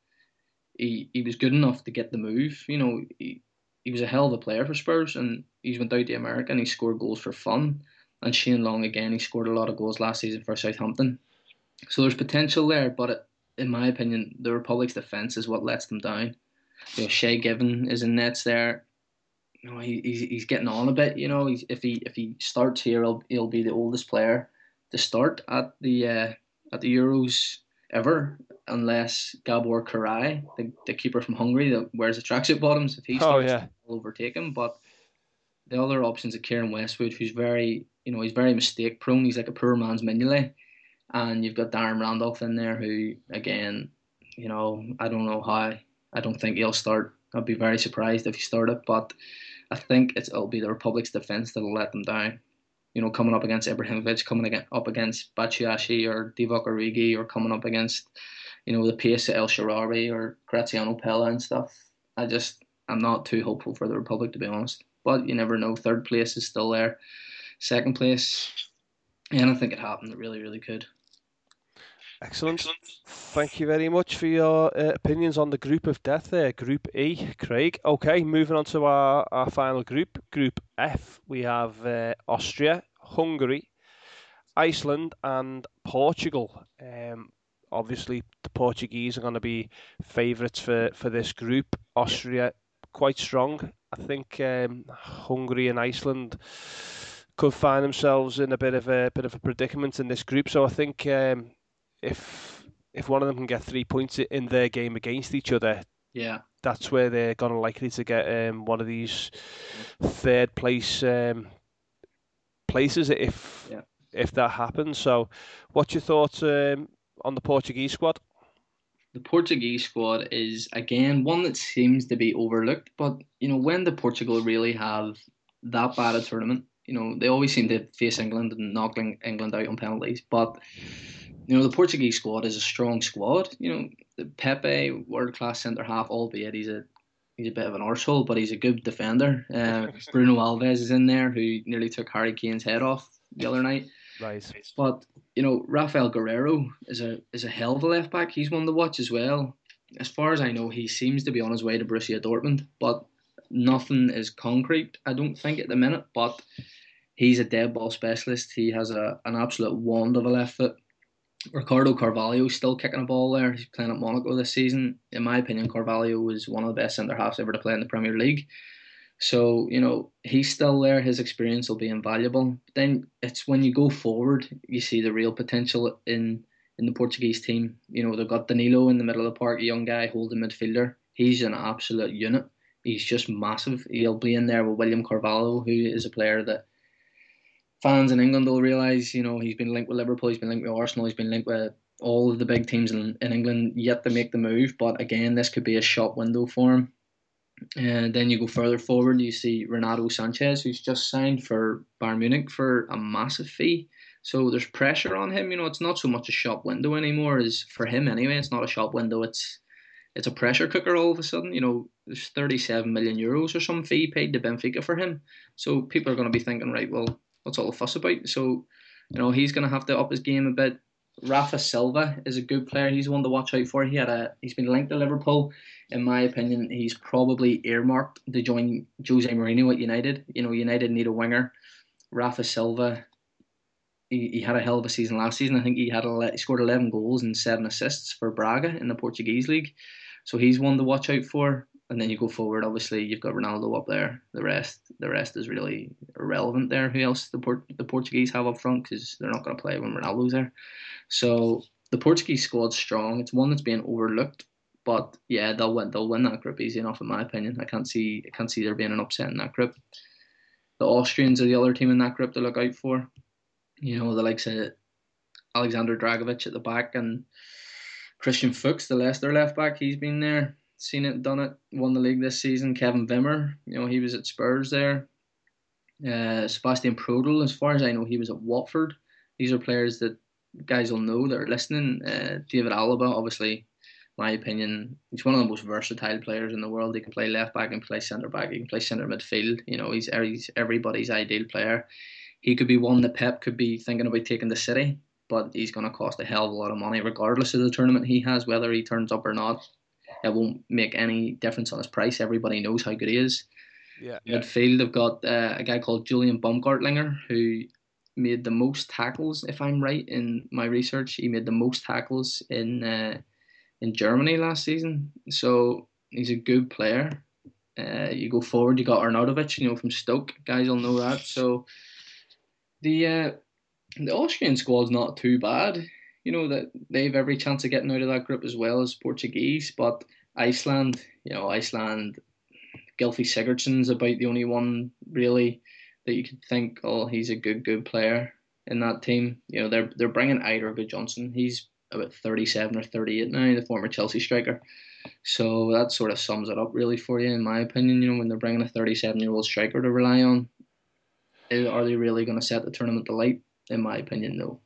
he, he was good enough to get the move. You know, he, he was a hell of a player for Spurs, and he's went out to America and he scored goals for fun. And Shane Long, again, he scored a lot of goals last season for Southampton. So there's potential there, but it, in my opinion, the Republic's defence is what lets them down. You know, Shay Given is in nets there. You know, he, he's he's getting on a bit. You know, he's, if he if he starts here, he'll, he'll be the oldest player to start at the uh, at the Euros ever, unless Gabor Karaai, the, the keeper from Hungary that wears the tracksuit bottoms, if he Oh starts, yeah, he'll overtake him. But the other options are Kieran Westwood, who's very, you know, he's very mistake prone. He's like a poor man's Mignolet. And you've got Darren Randolph in there, who, again, you know, I don't know how. I don't think he'll start. I'd be very surprised if he started, but I think it's, it'll be the Republic's defence that'll let them down. You know, coming up against Ibrahimovic, coming again, up against Batshuayi or Divock Origi, or coming up against, you know, the pace of El Shaarawy or Graziano Pella and stuff. I just, I'm not too hopeful for the Republic, to be honest. But you never know. Third place is still there. Second place, anything could happen. It really, really could. excellent. Thank you very much for your uh, opinions on the group of death there, Group E, Craig. Okay, moving on to our, our final group, Group F. We have uh, Austria, Hungary, Iceland, and Portugal. Um, obviously, the Portuguese are going to be favourites for, for this group. Austria, quite strong. I think um, Hungary and Iceland could find themselves in a bit of a bit of a predicament in this group. So I think um, if if one of them can get three points in their game against each other, Yeah, that's where they're going to likely to get um, one of these third place um, places if yeah. if that happens. So, what's your thoughts um, on the Portuguese squad? The Portuguese squad is, again, one that seems to be overlooked. But you know, when do Portugal really have that bad a tournament? You know, they always seem to face England and knock England out on penalties. But you know, the Portuguese squad is a strong squad. You know, the Pepe, world class centre half, albeit he's a he's a bit of an arsehole, but he's a good defender. Uh, Bruno Alves is in there, who nearly took Harry Kane's head off the other night. Right. But you know, Rafael Guerrero is a is a hell of a left back. He's one to watch as well. As far as I know, he seems to be on his way to Borussia Dortmund, but nothing is concrete, I don't think, at the minute. But he's a dead ball specialist. He has a an absolute wand of a left foot. Ricardo Carvalho still kicking a ball there. He's playing at Monaco this season. In my opinion, Carvalho was one of the best centre halves ever to play in the Premier League. So, you know, he's still there. His experience will be invaluable. But then it's when you go forward, you see the real potential in in the Portuguese team. You know, they've got Danilo in the middle of the park, a young guy holding midfielder. He's an absolute unit. He's just massive. He'll be in there with William Carvalho, who is a player that fans in England will realise, you know, he's been linked with Liverpool, he's been linked with Arsenal, he's been linked with all of the big teams in, in England, yet to make the move. But again, this could be a shop window for him. And then you go further forward, you see Renato Sanchez, who's just signed for Bayern Munich for a massive fee. So there's pressure on him. You know, it's not so much a shop window anymore. As for him anyway, it's not a shop window. It's it's a pressure cooker all of a sudden. You know, there's thirty-seven million euros or some fee paid to Benfica for him. So people are going to be thinking, right, well, what's all the fuss about? So, you know, he's going to have to up his game a bit. Rafa Silva is a good player. He's one to watch out for. He had a he's been linked to Liverpool. In my opinion, he's probably earmarked to join Jose Mourinho at United. You know, United need a winger. Rafa Silva, he, he had a hell of a season last season. I think he had a, he scored eleven goals and seven assists for Braga in the Portuguese league. So he's one to watch out for. And then you go forward, obviously you've got Ronaldo up there. The rest, the rest is really irrelevant there. Who else the Port, the Portuguese have up front, because they're not going to play when Ronaldo's there. So the Portuguese squad's strong. It's one that's being overlooked, but yeah, they'll win. They'll win that group easy enough, in my opinion. I can't see, I can't see there being an upset in that group. The Austrians are the other team in that group to look out for. You know, the likes of Alexander Dragovic at the back and Christian Fuchs, the Leicester left back. He's been there, seen it, done it, won the league this season. Kevin Wimmer, you know, he was at Spurs there. Uh, Sebastian Prodl, as far as I know, he was at Watford. These are players that guys will know that are listening. Uh, David Alaba, obviously, my opinion, he's one of the most versatile players in the world. He can play left back, and play centre back, he can play centre midfield. You know, he's he's everybody's ideal player. He could be one that Pep could be thinking about taking to City, but he's going to cost a hell of a lot of money, regardless of the tournament he has, whether he turns up or not. It won't make any difference on his price. Everybody knows how good he is. Yeah. Midfield, they've got uh, a guy called Julian Baumgartlinger, who made the most tackles, if I'm right in my research. He made the most tackles in uh, in Germany last season. So he's a good player. Uh, you go forward, you got Arnautovic, you know, from Stoke. Guys will know that. So the uh, the Austrian squad's not too bad. You know that they've every chance of getting out of that group as well as Portuguese, but Iceland, you know, Iceland, Gylfi Sigurdsson's about the only one really that you could think, oh, he's a good good player in that team. You know, they're they're bringing Eidur Gudjohnsen. He's about thirty-seven or thirty-eight now, the former Chelsea striker. So that sort of sums it up really for you, in my opinion. You know, when they're bringing a thirty-seven year old striker to rely on, are they really going to set the tournament alight? In my opinion, no.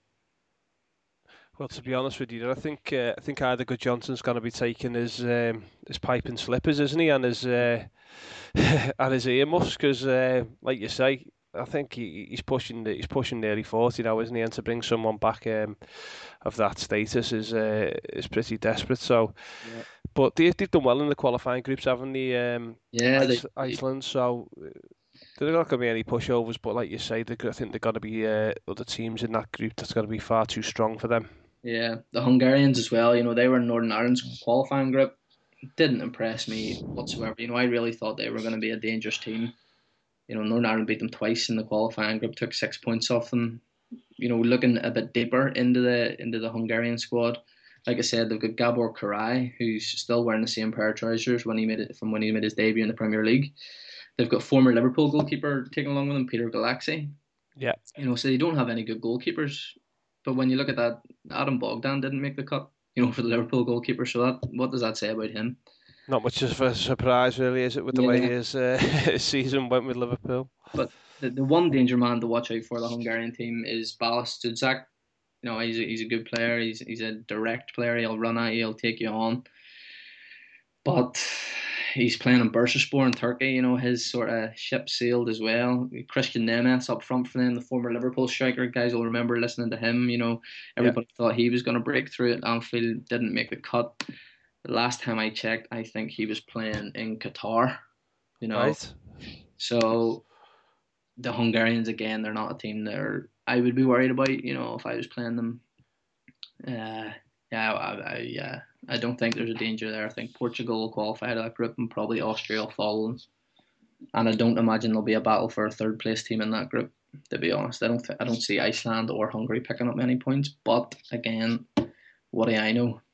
Well, to be honest with you, I think uh, I think Eidur Gudjonsson's going to be taking his um, his pipe and slippers, isn't he, and his uh, and his earmuffs, because, uh, like you say, I think he, he's pushing he's pushing nearly forty now, isn't he? And to bring someone back um, of that status is uh, is pretty desperate. So, Yeah, but they, they've done well in the qualifying groups, haven't they? Um, yeah, they, Ice, Iceland. So uh, there's not going to be any pushovers. But like you say, they, I think they're going to be uh, other teams in that group that's going to be far too strong for them. yeah, the Hungarians as well. You know, they were in Northern Ireland's qualifying group. Didn't impress me whatsoever. You know, I really thought they were going to be a dangerous team. You know, Northern Ireland beat them twice in the qualifying group, took six points off them. You know, looking a bit deeper into the into the Hungarian squad, like I said, they've got Gabor Karai, who's still wearing the same pair of trousers when he made it from when he made his debut in the Premier League. They've got former Liverpool goalkeeper taking along with them, Peter Galaxy. Yeah. You know, so they don't have any good goalkeepers. But when you look at that, Adam Bogdan didn't make the cut. You know, for the Liverpool goalkeeper. So that what does that say about him? Not much of a surprise, really, is it, with the way Yeah, his, uh, his season went with Liverpool? but the, the one danger man to watch out for the Hungarian team is Balas Studzak. You know, he's a, he's a good player. He's he's a direct player. He'll run at you. He'll take you on. But he's playing in Bursaspor in Turkey. You know, his sort of ship sailed as well. Christian Nemes up front for them, the former Liverpool striker. Guys will remember listening to him. You know, Yeah. everybody thought he was going to break through at Anfield. Didn't make the cut. The last time I checked, I think he was playing in Qatar. You know, Right. so the Hungarians again, they're not a team that are, I would be worried about. You know, if I was playing them. Uh, yeah, I, I, yeah, I don't think there's a danger there. I think Portugal will qualify to that group, and probably Austria will follow them. And I don't imagine there'll be a battle for a third place team in that group. To be honest, I don't, th- I don't see Iceland or Hungary picking up many points. But again, what do I know?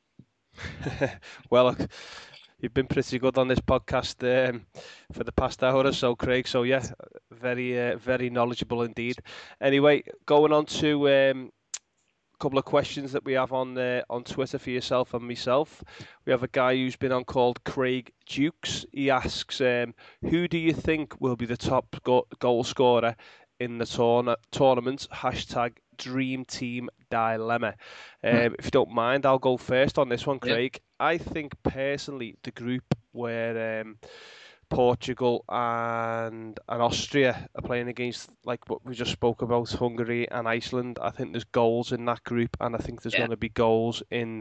Well, look, you've been pretty good on this podcast um, for the past hour or so, Craig. So yeah, very, uh, very knowledgeable indeed. Anyway, going on to um, a couple of questions that we have on uh, on Twitter for yourself and myself. We have a guy who's been on called Craig Dukes. He asks, um, who do you think will be the top go- goal scorer in the tourna- tournament? Hashtag Dream Team Dilemma. Um, if you don't mind, I'll go first on this one, Yeah, Craig. I think personally the group where um, Portugal and and Austria are playing against, like what we just spoke about, Hungary and Iceland. I think there's goals in that group, and I think there's yeah, going to be goals in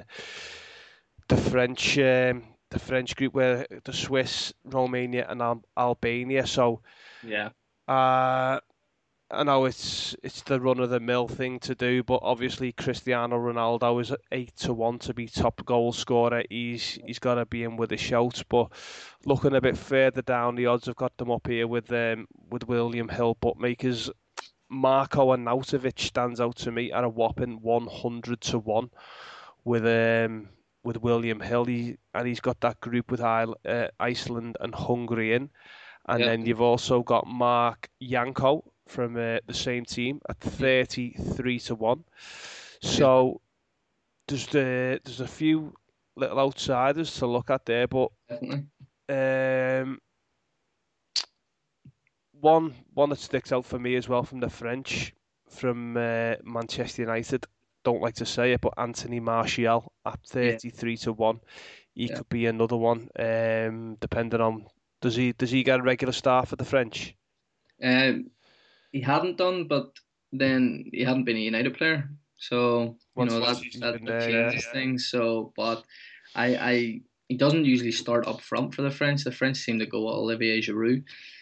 the French um, the French group where the Swiss, Romania, and Al- Albania. So yeah, uh, I know it's it's the run of the mill thing to do, but obviously Cristiano Ronaldo is eight to one to be top goal scorer. He's he's got to be in with a shout. But looking a bit further down, the odds have got them up here with um with William Hill bookmakers. Marco Arnautovic stands out to me at a whopping one hundred to one with um with William Hill. He, and he's got that group with uh, Iceland and Hungary in. And yeah, then you've also got Mark Yanko from uh, the same team at yeah, thirty-three to one. yeah, So there's the there's a few little outsiders to look at there, but definitely. um, one one that sticks out for me as well from the French, from uh, Manchester United, don't like to say it, but Anthony Martial at Yeah, thirty-three to one. He yeah. could be another one, um, depending on does he does he get a regular start for the French? Um, he hadn't done, but then he hadn't been a United player, so you Once know that he's, he's that, been that there, yeah. changes things. So, but I, I he doesn't usually start up front for the French. The French seem to go Olivier Giroud.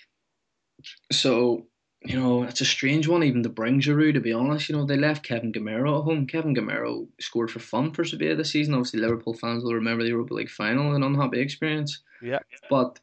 So, you know, it's a strange one even to bring Giroud, to be honest. You know, they left Kevin Gamero at home. Kevin Gamero scored for fun for Sevilla this season. Obviously, Liverpool fans will remember the Europa League final, an unhappy experience. Yeah. But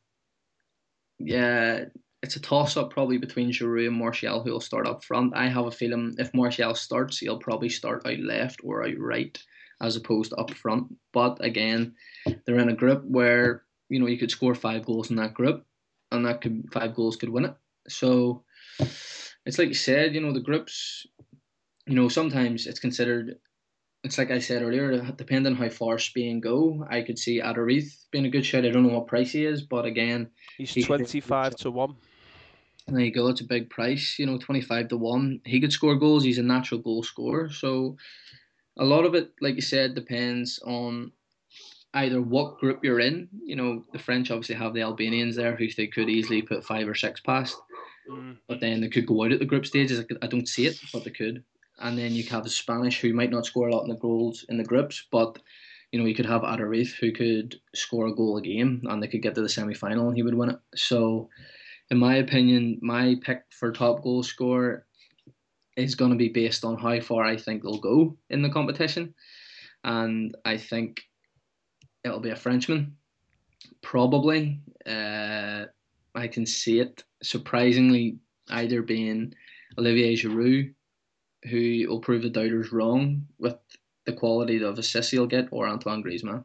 yeah, it's a toss up probably between Giroud and Martial, who will start up front. I have a feeling if Martial starts, he'll probably start out left or out right as opposed to up front. But again, they're in a group where, you know, you could score five goals in that group, and that could five goals could win it. So it's like you said, you know, the groups, you know, sometimes it's considered. It's like I said earlier, depending on how far Spain go, I could see Adariz being a good shot. I don't know what price he is, but again, He's he could take a good twenty-five shot. to one. There you go. It's a big price, you know, twenty-five to one. He could score goals. He's a natural goal scorer. So a lot of it, like you said, depends on either what group you're in. You know, the French obviously have the Albanians there, who they could easily put five or six past, Mm. but then they could go out at the group stages. I don't see it, but they could. And then you have the Spanish, who might not score a lot in the goals in the groups, but you know, you could have Adariz, who could score a goal a game, and they could get to the semi final, and he would win it. So in my opinion, my pick for top goal scorer is going to be based on how far I think they'll go in the competition. And I think it'll be a Frenchman, probably. Uh, I can see it surprisingly either being Olivier Giroud, who will prove the doubters wrong with the quality of assist he'll get, or Antoine Griezmann.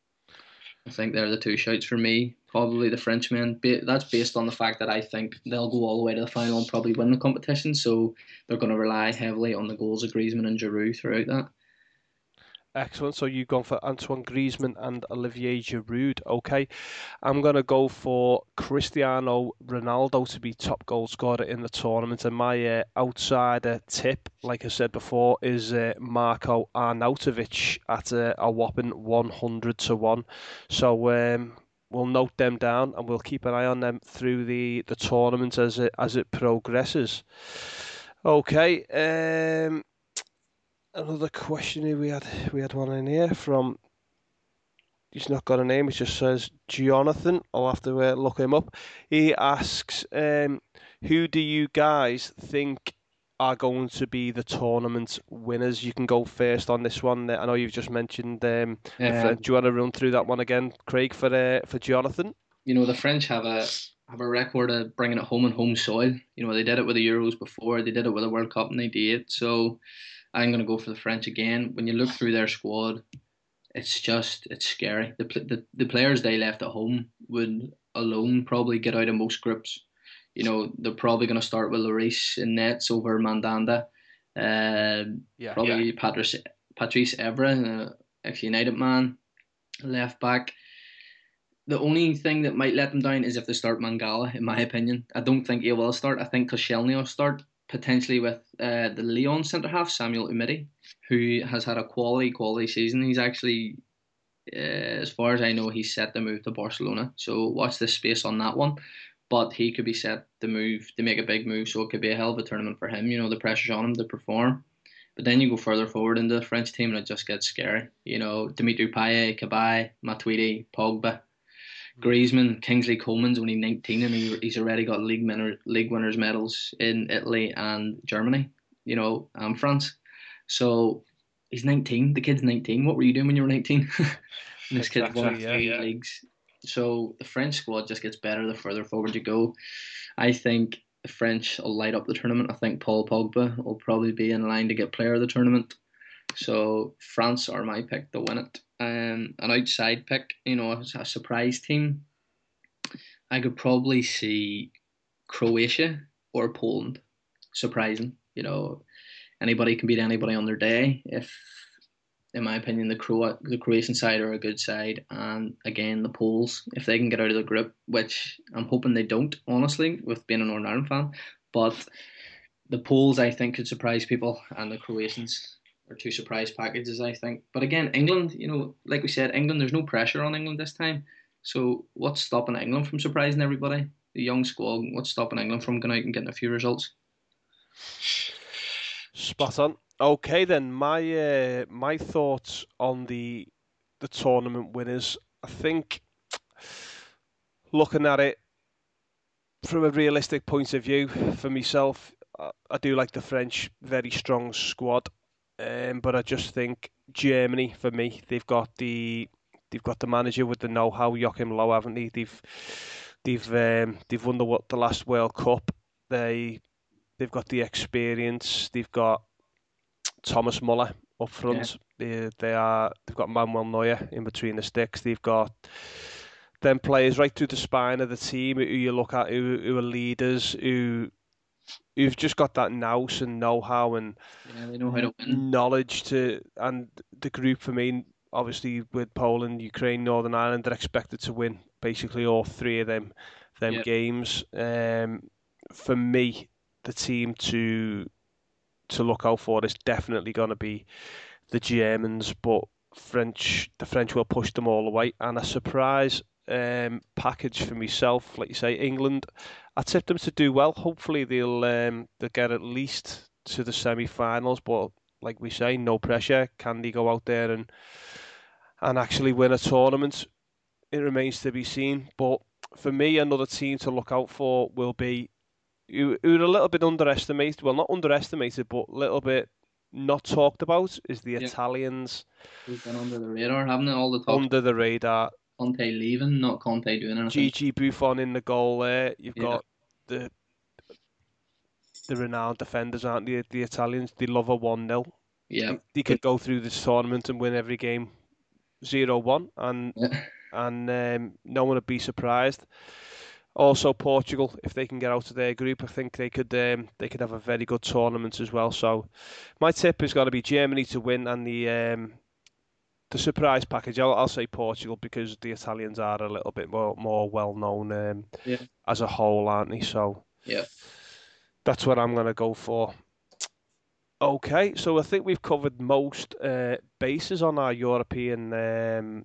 I think they're the two shouts for me. Probably the Frenchmen. That's based on the fact that I think they'll go all the way to the final and probably win the competition. So they're going to rely heavily on the goals of Griezmann and Giroud throughout that. Excellent. So you've gone for Antoine Griezmann and Olivier Giroud. Okay. I'm going to go for Cristiano Ronaldo to be top goal scorer in the tournament. And my uh, outsider tip, like I said before, is uh, Marco Arnautovic at uh, a whopping one hundred to one. So um, we'll note them down and we'll keep an eye on them through the, the tournament as it, as it progresses. Okay. Um, another question here we had we had one in here from he's not got a name, it just says Jonathan. I'll have to uh, look him up. He asks, um, who do you guys think are going to be the tournament winners? You can go first on this one. I know you've just mentioned um, the French. Um, Do you want to run through that one again, Craig, for uh, for Jonathan? you know, the French have a have a record of bringing it home on home soil. You know, they did it with the Euros before. They did it with the World Cup in ninety-eight. So I'm going to go for the French again. When you look through their squad, it's just it's scary. The, the the players they left at home would alone probably get out of most groups. You know, they're probably going to start with Lloris in nets over Mandanda. Uh, Yeah. probably yeah. Patrice Patrice Evra, uh, ex United man, left back. The only thing that might let them down is if they start Mangala, in my opinion. I don't think he will start. I think Koscielny will start, potentially with uh, the Lyon centre half, Samuel Umtiti, who has had a quality, quality season. He's actually, uh, as far as I know, he's set to move to Barcelona. So watch this space on that one. But he could be set to move, to make a big move. So it could be a hell of a tournament for him. You know, the pressure's on him to perform. But then you go further forward into the French team and it just gets scary. You know, Dimitri Payet, Cabaye, Matuidi, Pogba, Griezmann, Kingsley Coman's only nineteen and he, he's already got league winner, league winners medals in Italy and Germany, you know, and France. So he's nineteen. The kid's nineteen. What were you doing when you were nineteen? And this kid's won Exactly, yeah. three leagues. So the French squad just gets better the further forward you go. I think the French will light up the tournament. I think Paul Pogba will probably be in line to get player of the tournament. So France are my pick to win it. Um, an outside pick, you know, a, a surprise team. I could probably see Croatia or Poland. Surprising, you know, anybody can beat anybody on their day. If, in my opinion, the Cro the Croatian side are a good side, and again the Poles, if they can get out of the group, which I'm hoping they don't, honestly, with being a Northern Ireland fan, but the Poles I think could surprise people, and the Croatians are two surprise packages, I think. But again, England, you know, like we said, England, there's no pressure on England this time. So what's stopping England from surprising everybody? The young squad, what's stopping England from going out and getting a few results? Spot on. Okay, then my uh, my thoughts on the the tournament winners. I think looking at it from a realistic point of view, for myself, I, I do like the French very strong squad, um, but I just think Germany for me, they've got the they've got the manager with the know-how, Joachim Low, haven't they? They've they've um, they've won the what the last World Cup. They they've got the experience. They've got Thomas Muller up Yeah, front. They they are they've got Manuel Neuer in between the sticks. They've got them players right through the spine of the team who you look at who, who are leaders who who've just got that nous and know-how and yeah, they know how to win. knowledge to and the group for me obviously with Poland, Ukraine, Northern Ireland they're expected to win basically all three of them them Yeah, games. Um, for me, the team to to look out for is definitely going to be the Germans, but French, the French will push them all away. And a surprise um, package for myself, like you say, England. I tip them to do well. Hopefully they'll um, they'll get at least to the semi-finals. But like we say, no pressure. Can they go out there and and actually win a tournament? It remains to be seen. But for me, another team to look out for will be who, who are a little bit underestimated. Well, not underestimated, but a little bit not talked about is the yeah, Italians they've been under the radar, haven't they? All the talk under the radar. Conte leaving, not Conte doing anything. Gigi Buffon in the goal there. You've Yeah, got the the renowned defenders, aren't they? The Italians, they love a one nil. yeah, They, they could go through this tournament and win every game zero one, and yeah. and um, no one would be surprised. Also, Portugal, if they can get out of their group, I think they could um, they could have a very good tournament as well. So, my tip is going to be Germany to win, and the um, the surprise package. I'll, I'll say Portugal because the Italians are a little bit more more well known um, Yeah, as a whole, aren't they? So yeah. that's what I'm going to go for. Okay, so I think we've covered most uh, bases on our European um,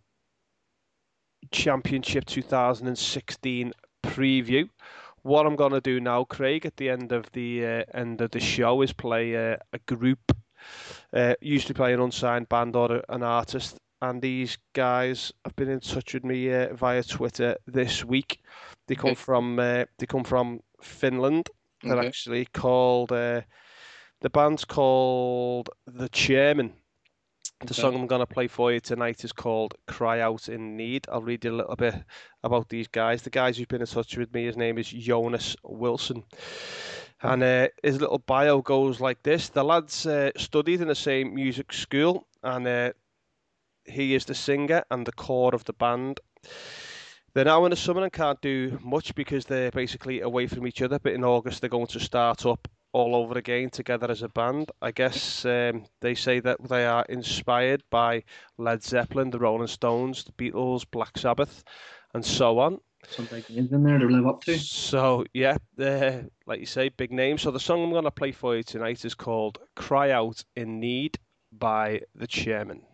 Championship two thousand sixteen preview. What I'm going to do now, Craig, at the end of the uh, end of the show, is play uh, a group. Uh, usually play an unsigned band or a, an artist, and these guys have been in touch with me uh, via Twitter this week. They come Okay, from uh, they come from Finland. They're okay, actually called uh, the band's called The Chairman. The okay. song I'm going to play for you tonight is called Cry Out in Need. I'll read you a little bit about these guys. The guys who've been in touch with me, his name is Jonas Wilson. And uh, his little bio goes like this. The lads uh, studied in the same music school, and uh, he is the singer and the core of the band. They're now in the summer and can't do much because they're basically away from each other. But in August, they're going to start up all over again together as a band. I guess um, they say that they are inspired by Led Zeppelin, the Rolling Stones, the Beatles, Black Sabbath, and so on. Some big names in there to live up to. So, yeah, uh, like you say, big name. So the song I'm going to play for you tonight is called Cry Out in Need by The Chairman.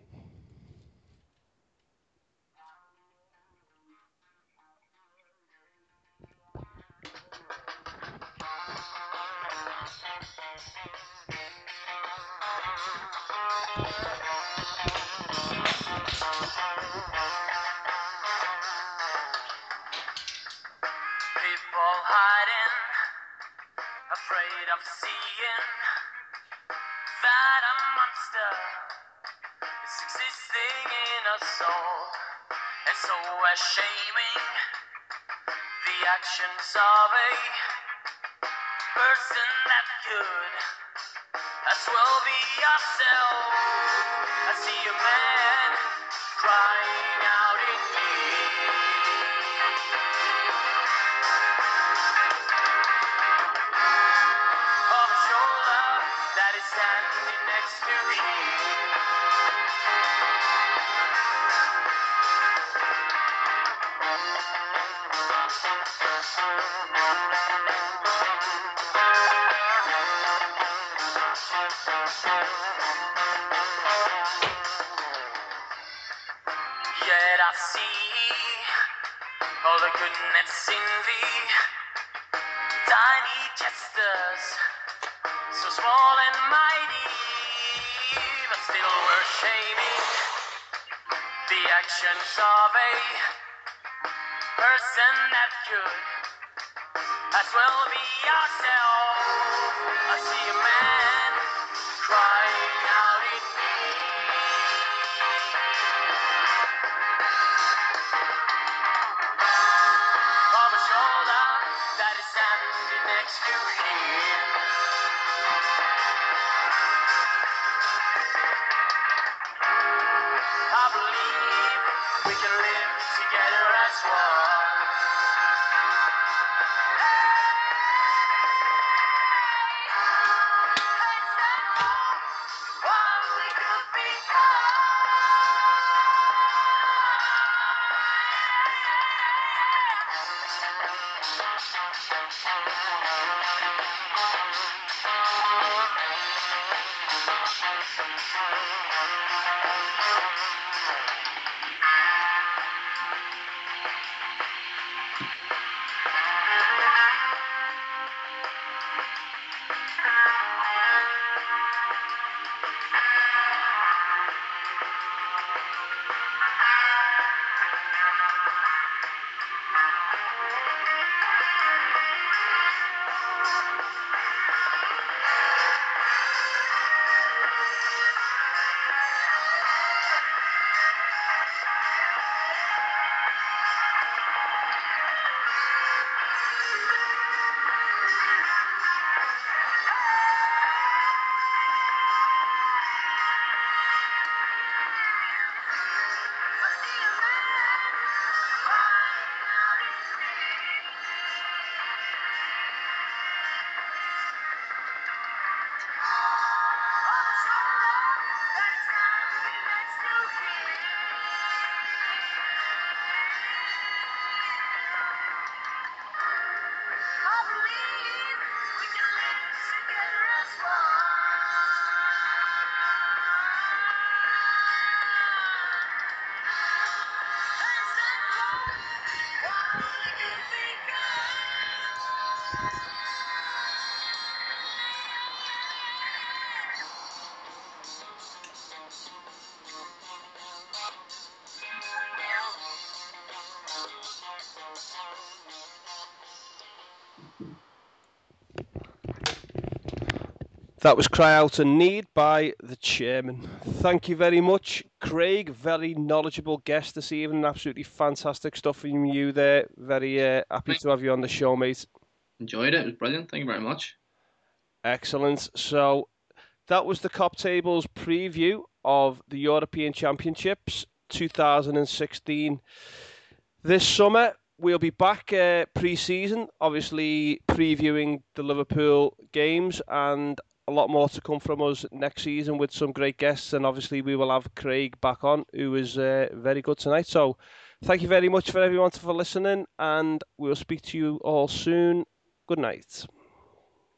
People hiding, afraid of seeing that a monster is existing in us all, and so we're shaming the actions of a person that could as well be ourselves. I see a man crying out in need of a shoulder that is standing next to him. I see all the goodness in thee. Tiny jesters, so small and mighty, but still we're shaming the actions of a person that could as well be ourselves. I see a man crying out in need of a shoulder that is standing next to him. I believe we can live together as one. What we could become. That was Cry Out in Need by the chairman. Thank you very much, Craig. Very knowledgeable guest this evening. Absolutely fantastic stuff from you there. Very uh, happy to have you on the show, mate. Enjoyed it. It was brilliant. Thank you very much. Excellent. So that was the Cop Tables preview of the European Championships two thousand sixteen. This summer, we'll be back uh, pre-season, obviously previewing the Liverpool games, and a lot more to come from us next season with some great guests, and obviously we will have Craig back on, who was uh, very good tonight. So thank you very much for everyone for listening, and we'll speak to you all soon. Good night.